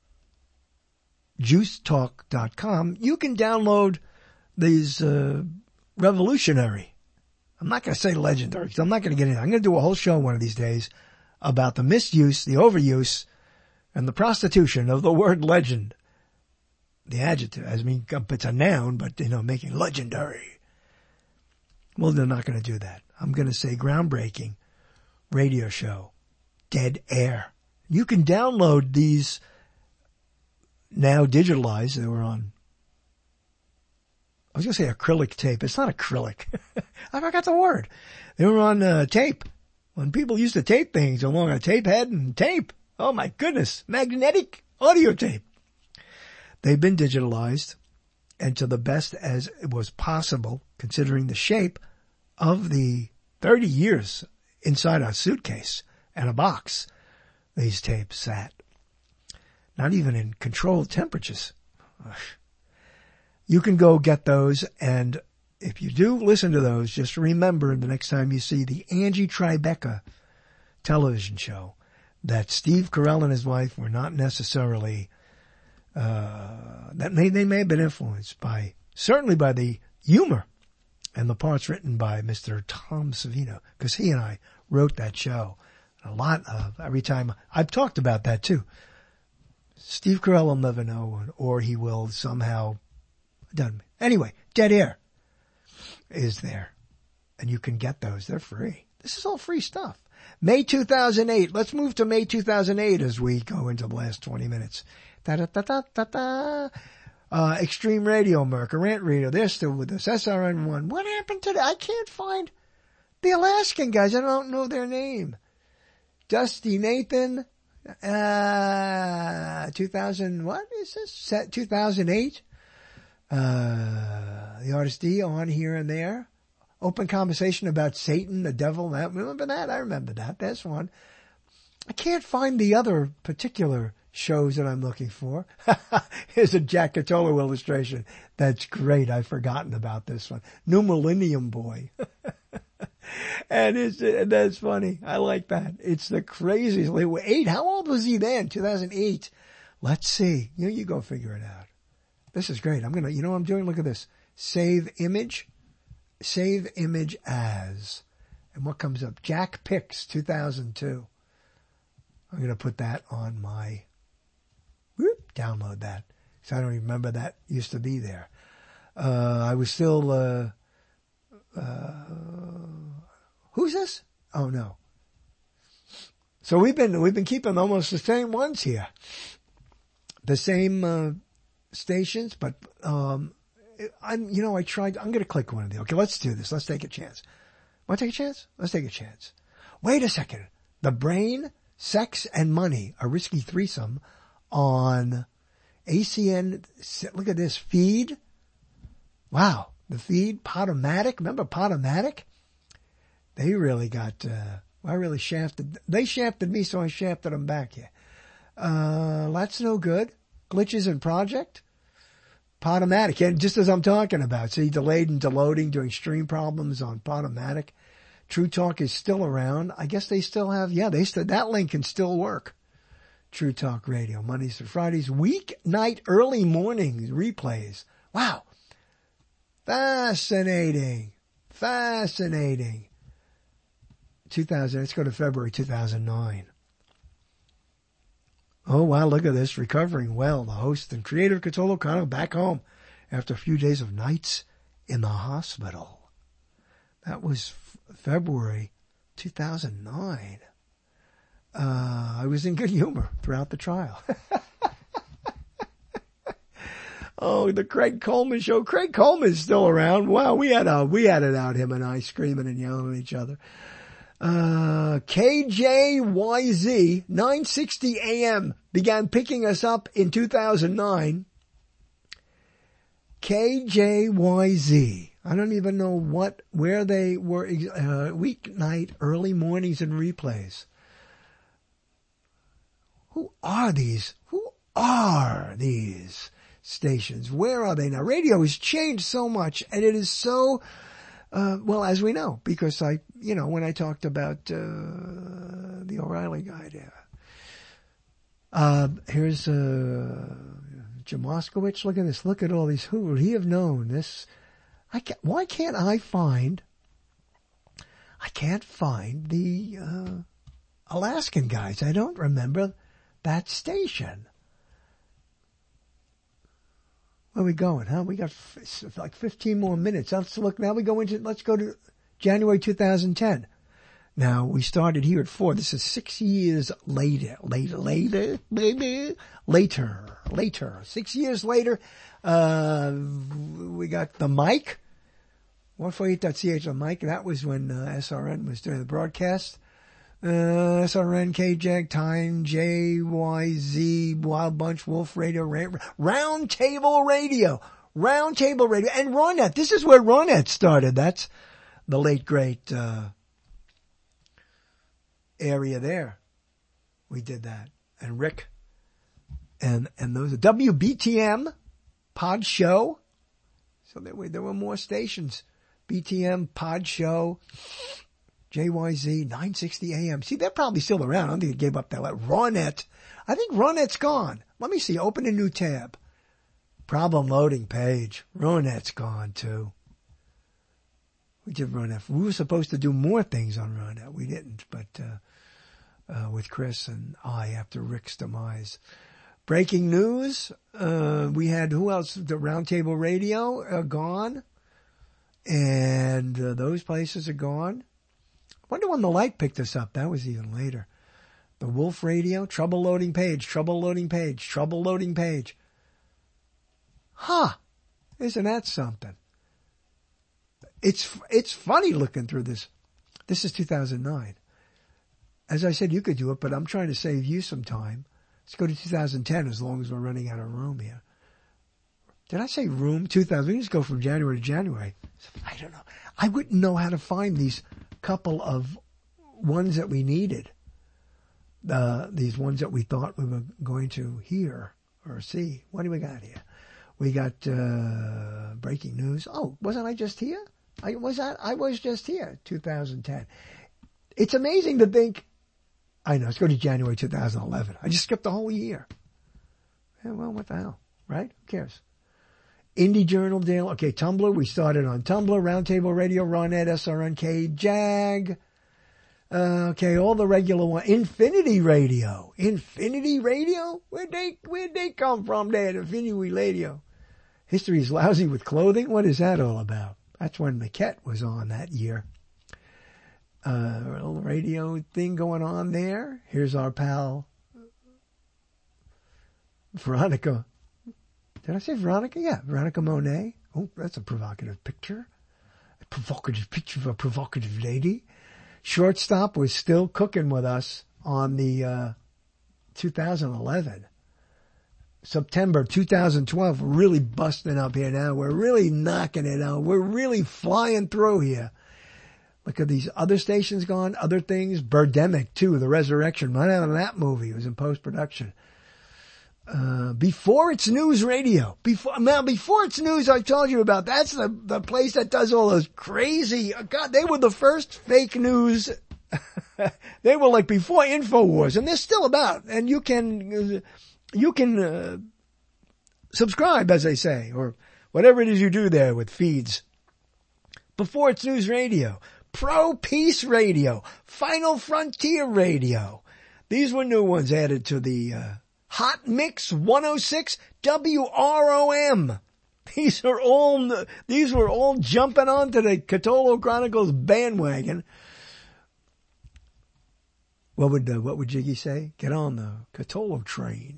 juice talk dot com, you can download these uh, revolutionary, I'm not going to say legendary, because I'm not going to get into it. I'm going to do a whole show one of these days about the misuse, the overuse, and the prostitution of the word legend. The adjective, I mean, it's a noun, but, you know, making legendary. Well, they're not going to do that. I'm going to say groundbreaking radio show, Dead Air. You can download these now digitalized. They were on, I was going to say acrylic tape. It's not acrylic. I forgot the word. They were on uh, tape. When people used to tape things along a tape head and tape. Oh my goodness. Magnetic audio tape. They've been digitalized, and to the best as it was possible, considering the shape of the thirty years inside a suitcase and a box, these tapes sat. Not even in controlled temperatures. You can go get those, and if you do listen to those, just remember the next time you see the Angie Tribeca television show that Steve Carell and his wife were not necessarily Uh, that may, they may have been influenced by, certainly by the humor and the parts written by Mister Tom Savino, because he and I wrote that show. A lot of, every time, I've talked about that too. Steve Carell will never know, or he will somehow, done. Anyway, Dead Air is there, and you can get those. They're free. This is all free stuff. May two thousand eight. Let's move to May two thousand eight as we go into the last twenty minutes. Da da da da da da. Uh, Extreme Radio, America Rant Radio. They're still with us. S R N one. What happened to that? I can't find the Alaskan guys. I don't know their name. Dusty Nathan. Uh, two thousand, what is this? Set two thousand eight. Uh, the artist D on here and there. Open conversation about Satan, the devil. That, remember that? I remember that. That's one. I can't find the other particular shows that I'm looking for. Here's a Jack Catolo illustration. That's great. I've forgotten about this one. New Millennium Boy. And it's, and that's funny. I like that. It's the craziest. Eight. How old was he then? two thousand eight. Let's see. You know, you go figure it out. This is great. I'm going to, you know what I'm doing? Look at this. Save image. Save image as. And what comes up? Jack Picks, two thousand two. I'm going to put that on my, whoop, download that. Because I don't even remember that used to be there. Uh, I was still, uh, uh, who's this? Oh no. So we've been, we've been keeping almost the same ones here. The same, uh, stations, but, um, I'm, you know, I tried, I'm going to click one of these. Okay, let's do this. Let's take a chance. Want to take a chance? Let's take a chance. Wait a second. The Brain, Sex, and Money, a risky threesome on A C N. Look at this feed. Wow. The feed, Podomatic. Remember Podomatic? They really got, uh, I really shafted, they shafted me, so I shafted them back here. Uh, that's no good. Glitches in Project. Podomatic, and just as I'm talking about, see, delayed and deloading, doing stream problems on Podomatic. True Talk is still around. I guess they still have, yeah, they still, that link can still work. True Talk Radio, Mondays to Fridays, weeknight, early morning replays. Wow. Fascinating. Fascinating. two thousand, let's go to February two thousand nine. Oh, wow, look at this. Recovering well. The host and creator, Catolo Cano, back home after a few days of nights in the hospital. That was f- February two thousand nine. Uh, I was in good humor throughout the trial. Oh, the Craig Coleman show. Craig Coleman's still around. Wow, we had a, we had it out, him and I, screaming and yelling at each other. Uh, K J Y Z, nine sixty a.m. began picking us up in two thousand nine. K J Y Z. I don't even know what, where they were, uh, weeknight, early mornings and replays. Who are these? Who are these stations? Where are they now? Radio has changed so much, and it is so Uh, well, as we know, because I, you know, when I talked about uh, the O'Reilly guy there. Uh, here's uh, Jim Moskowitz. Look at this. Look at all these. Who would he have known? This. I can't, why can't I find? I can't find the uh, Alaskan guys. I don't remember that station. Where are we going, huh? We got f- like fifteen more minutes. Let's look. Now we go into, let's go to January two thousand ten. Now, we started here at four. This is six years later. Later, later, baby. Later, later. Six years later, uh, we got the mic. one forty-eight dot c h, the mic. That was when uh, S R N was doing the broadcast. Uh, S R N, K-Jag, Time, J Y Z, Wild Bunch, Wolf Radio, Ra- Round Table Radio. Round Table Radio. And Ronette. This is where Ronette started. That's the late, great uh, area there. We did that. And Rick. And and those W B T M, Pod Show. So there were, there were more stations. B T M, Pod Show. J Y Z, nine sixty A M. See, they're probably still around. I don't think they gave up that. Ronette. I think Ronette's gone. Let me see. Open a new tab. Problem loading page. Ronette's gone too. We did Ronette. We were supposed to do more things on Ronette. We didn't, but uh, uh, with Chris and I after Rick's demise. Breaking news. Uh, we had, who else? The Roundtable Radio uh, gone. And uh, those places are gone. I wonder when the Light picked us up. That was even later. The Wolf Radio, trouble loading page, trouble loading page, trouble loading page. Huh. Isn't that something? It's, it's funny looking through this. This is two thousand nine. As I said, you could do it, but I'm trying to save you some time. Let's go to two thousand ten as long as we're running out of room here. Did I say room? two thousand. We can just go from January to January. I don't know. I wouldn't know how to find these couple of ones that we needed. Uh, these ones that we thought we were going to hear or see. What do we got here? We got uh, breaking news. Oh, wasn't I just here? I was I, I was just here, two thousand ten. It's amazing to think. I know. Let's go to January two thousand eleven. I just skipped the whole year. Yeah, well, what the hell, right? Who cares? Indie Journal, Dale. Okay, Tumblr. We started on Tumblr, Roundtable Radio, Ronette, S R N K, Jag. Uh, okay, all the regular one. Infinity Radio. Infinity Radio? Where'd they, where'd they come from there? Infinity Radio. History is Lousy with Clothing. What is that all about? That's when Maquette was on that year. Uh, a little radio thing going on there. Here's our pal, Veronica. Did I say Veronica? Yeah, Veronica Monet. Oh, that's a provocative picture. A provocative picture of a provocative lady. Shortstop was still cooking with us on the uh, two thousand eleven. September two thousand twelve, we're really busting up here now. We're really knocking it out. We're really flying through here. Look at these other stations gone, other things. Birdemic, too, The Resurrection. Right out of that movie. It was in post-production. Uh, before it's news radio. Before, now, before it's news, I told you about, that's the, the place that does all those crazy, God, they were the first fake news. They were like before InfoWars, and they're still about. And you can, you can, uh, subscribe, as they say, or whatever it is you do there with feeds. Before it's news radio. Pro Peace Radio. Final Frontier Radio. These were new ones added to the, uh, Hot Mix one oh six W R O M. These are all, these were all jumping onto the Cthulhu Chronicles bandwagon. What would, uh, what would Jiggy say? Get on the Cthulhu train.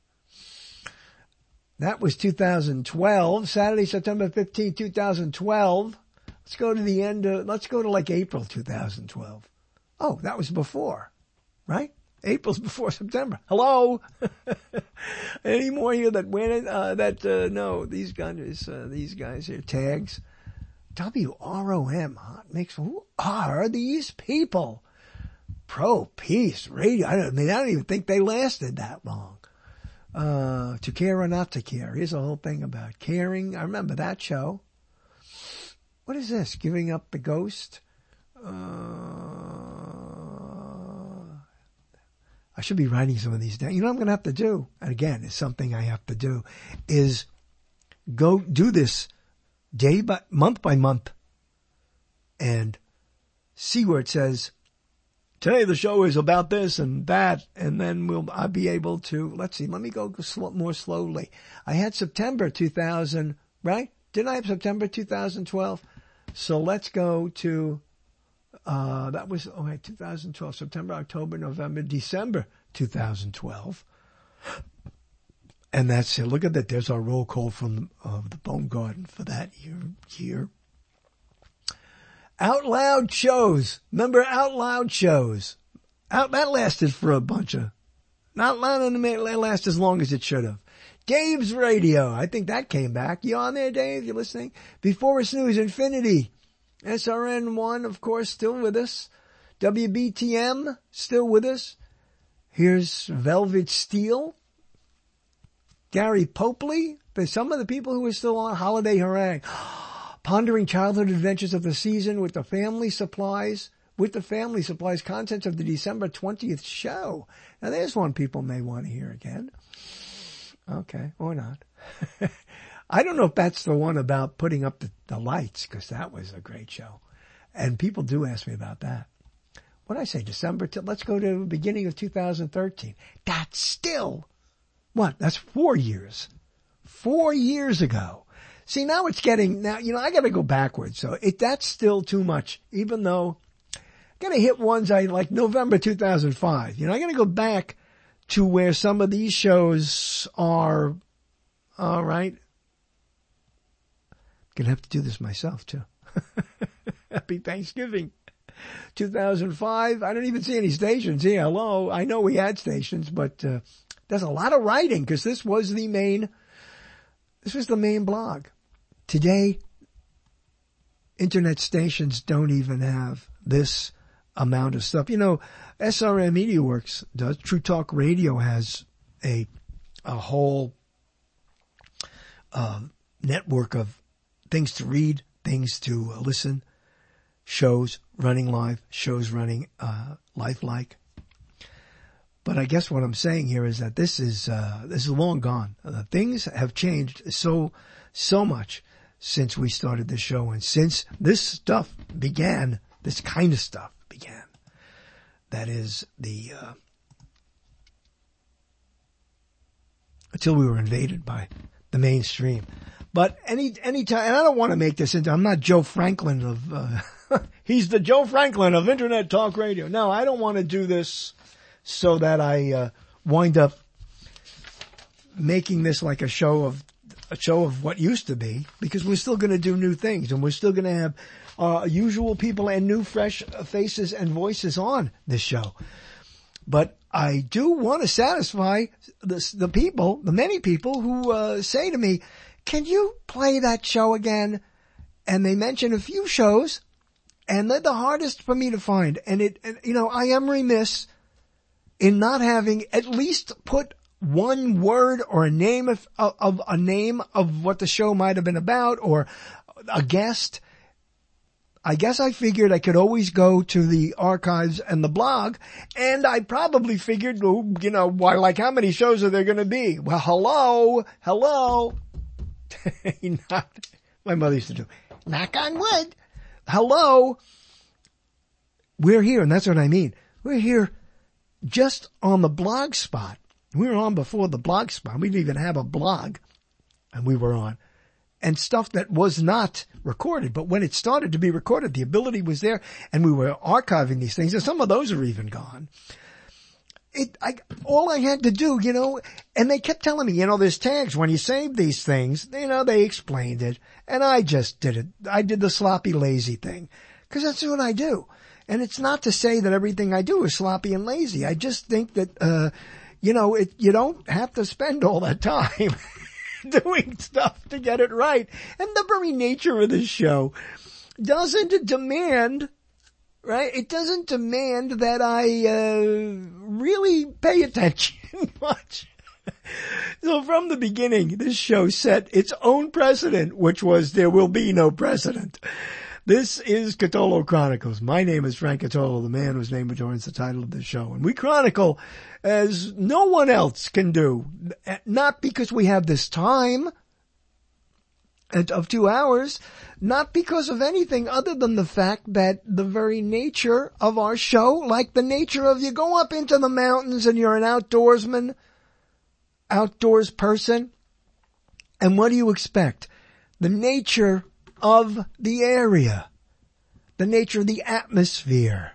That was two thousand twelve, Saturday, September fifteenth, two thousand twelve. Let's go to the end of, let's go to like April two thousand twelve. Oh, that was before, right? April's before September. Hello? Any more here that win it? Uh, that, uh, no, these guys, uh, these guys here, tags. W R O M, Hot Mix. Who are these people? Pro Peace Radio. I don't, I mean, I don't even think they lasted that long. Uh, to care or not to care. Here's the whole thing about caring. I remember that show. what is this? Giving up the ghost? Uh, I should be writing some of these down. You know what I'm going to have to do? And again, it's something I have to do, is go do this day by, month by month, and see where it says, today the show is about this and that, and then we'll, I'll be able to, let's see, let me go slow, more slowly. I had September two thousand, right? Didn't I have September two thousand twelve? So let's go to, uh, that was, oh wait, two thousand twelve, September, October, November, December two thousand twelve. And that's it. Look at that. There's our roll call from uh, the Bone Garden for that year. year. Out Loud shows. Remember Out Loud shows? Out, that lasted for a bunch of, not last as long as it should have. Dave's Radio. I think that came back. You on there, Dave? You listening? Before a Snooze, Infinity. S R N one, of course, still with us. W B T M, still with us. Here's Velvet Steel. Gary Popely. There's some of the people who are still on. Holiday Harangue. Pondering Childhood Adventures of the Season with the Family Supplies. With the Family Supplies, contents of the December twentieth show. Now there's one people may want to hear again. Okay, or not. I don't know if that's the one about putting up the, the lights, because that was a great show. And people do ask me about that. What did I say, December? To, let's go to the beginning of two thousand thirteen. That's still, what? That's four years. Four years ago. See, now it's getting, now, you know, I gotta go backwards. So it, that's still too much, even though I gotta hit ones I like November two thousand five. You know, I gotta go back to where some of these shows are, all right. Gonna have to do this myself too. Happy Thanksgiving. two thousand five. I don't even see any stations here. Hello. I know we had stations, but, uh, there's a lot of writing because this was the main, this was the main blog. Today, internet stations don't even have this amount of stuff. You know, S R M Media Works does. True Talk Radio has a, a whole, uh, network of things to read, things to uh, listen, shows running live, shows running, uh, lifelike. But I guess what I'm saying here is that this is, uh, this is long gone. Uh, things have changed so, so much since we started the show and since this stuff began, this kind of stuff began. That is the, uh, until we were invaded by the mainstream. But any, any time, and I don't want to make this into, I'm not Joe Franklin of, uh, he's the Joe Franklin of Internet Talk Radio. No, I don't want to do this so that I, uh, wind up making this like a show of, a show of what used to be, because we're still going to do new things and we're still going to have, uh, usual people and new fresh faces and voices on this show. But I do want to satisfy the, the people, the many people who, uh, say to me, can you play that show again? And they mention a few shows, and they're the hardest for me to find. And it, and, you know, I am remiss in not having at least put one word or a name of, of, of a name of what the show might have been about or a guest. I guess I figured I could always go to the archives and the blog, and I probably figured, you know, why, like how many shows are there going to be? Well, hello, hello. Not, my mother used to do, knock on wood. Hello. We're here, and that's what I mean. We're here just on the blog spot. We were on before the blog spot. We didn't even have a blog, and we were on. And stuff that was not recorded, but when it started to be recorded, the ability was there, and we were archiving these things, and some of those are even gone. It, I, all I had to do, you know, and they kept telling me, you know, there's tags when you save these things, you know, they explained it, and I just did it. I did the sloppy, lazy thing, because that's what I do. And it's not to say that everything I do is sloppy and lazy. I just think that, uh, you know, it, you don't have to spend all that time doing stuff to get it right. And the very nature of this show doesn't demand, right? It doesn't demand that I, uh, really pay attention much. So from the beginning, this show set its own precedent, which was there will be no precedent. This is Cthulhu Chronicles. My name is Frank Cthulhu, the man whose name adorns the title of the show. And we chronicle as no one else can do. Not because we have this time of two hours, not because of anything other than the fact that the very nature of our show, like the nature of you go up into the mountains and you're an outdoorsman, outdoors person, and what do you expect? The nature of the area, the nature of the atmosphere.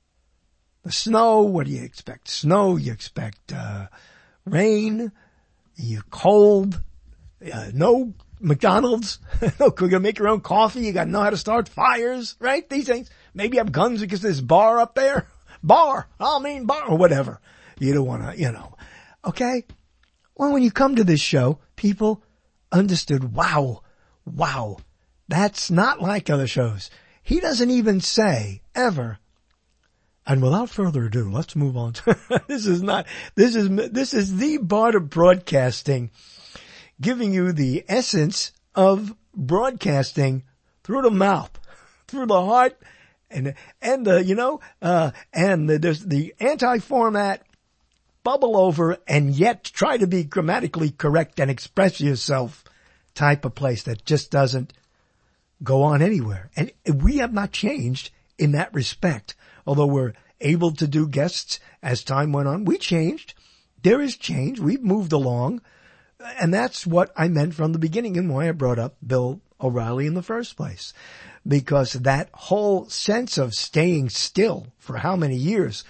The snow, what do you expect? Snow, you expect uh rain, you cold, uh, no McDonald's, no, you're gonna make your own coffee, you gotta know how to start fires, right? These things. Maybe you have guns because there's bar up there. Bar, I mean bar, or whatever. You don't wanna, you know. Okay? Well, when you come to this show, people understood, wow, wow, that's not like other shows. He doesn't even say, ever, and without further ado, let's move on to, this is not, this is, this is the part of broadcasting, giving you the essence of broadcasting through the mouth, through the heart, and, and, uh, you know, uh, and the, there's the anti-format, bubble over and yet try to be grammatically correct and express yourself type of place that just doesn't go on anywhere. And we have not changed in that respect. Although we're able to do guests as time went on, we changed. There is change. We've moved along. And that's what I meant from the beginning and why I brought up Bill O'Reilly in the first place. Because that whole sense of staying still for how many years,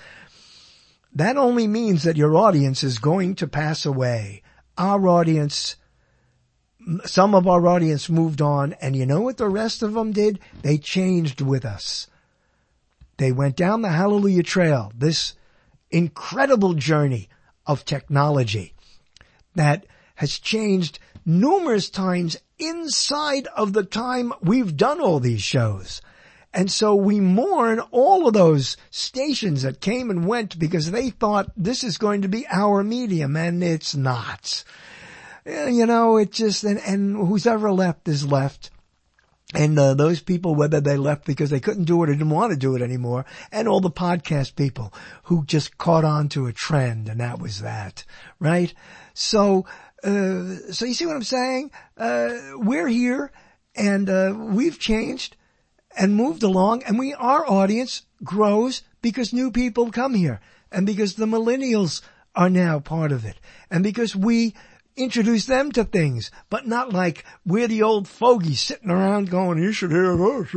that only means that your audience is going to pass away. Our audience, some of our audience moved on, and you know what the rest of them did? They changed with us. They went down the Hallelujah Trail, this incredible journey of technology that has changed numerous times inside of the time we've done all these shows. And so we mourn all of those stations that came and went because they thought this is going to be our medium, and it's not. You know, it just, and, and who's ever left is left. And uh, those people, whether they left because they couldn't do it or didn't want to do it anymore, and all the podcast people who just caught on to a trend, and that was that, right? So, uh, so you see what I'm saying? Uh, we're here, and uh, we've changed and moved along, and we, our audience grows because new people come here, and because the millennials are now part of it, and because we introduce them to things, but not like we're the old fogies sitting around going, you should hear this.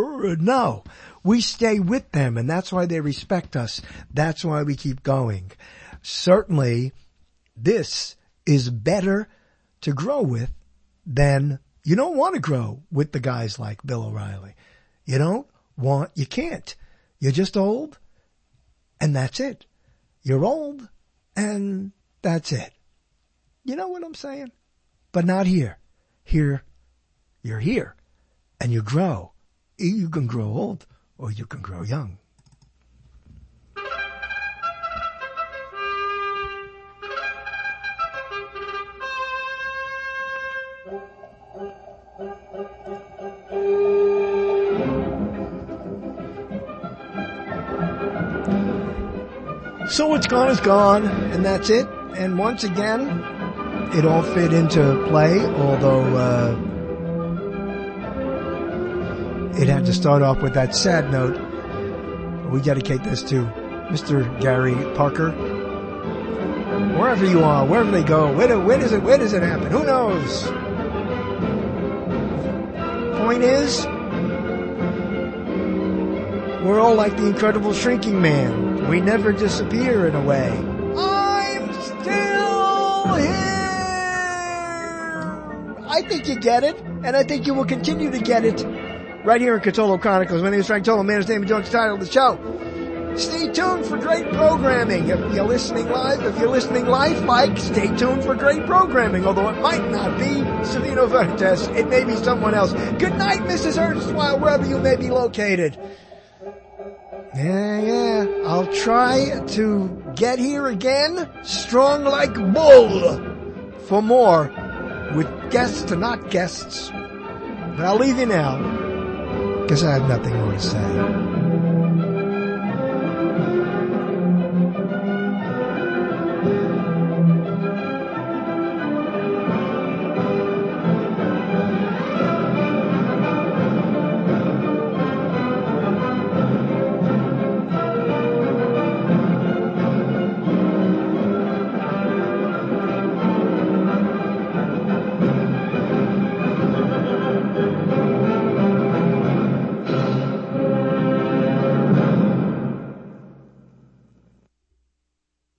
No, we stay with them, and that's why they respect us. That's why we keep going. Certainly, this is better to grow with than, you don't want to grow with the guys like Bill O'Reilly. You don't want, you can't. You're just old, and that's it. You're old, and that's it. You know what I'm saying? But not here. Here, you're here, and you grow. You can grow old, or you can grow young. So what's gone is gone, and that's it. And once again, it all fit into play, although uh, it had to start off with that sad note. We dedicate this to Mister Gary Parker. Wherever you are, wherever they go, where, do, where does it, where does it happen? Who knows? Point is, we're all like the Incredible Shrinking Man. We never disappear in a way. I'm still here! I think you get it, and I think you will continue to get it right here in Cthulhu Chronicles. My name is Frank Cthulhu, man whose name adorns the title of the show. Stay tuned for great programming. If you're listening live, if you're listening live, Mike, stay tuned for great programming, although it might not be Savino Vertes. It may be someone else. Good night, Missus Erstwhile, wherever you may be located. Yeah, yeah, I'll try to get here again, strong like bull. for more with guests to not guests. But I'll leave you now because I have nothing more to say.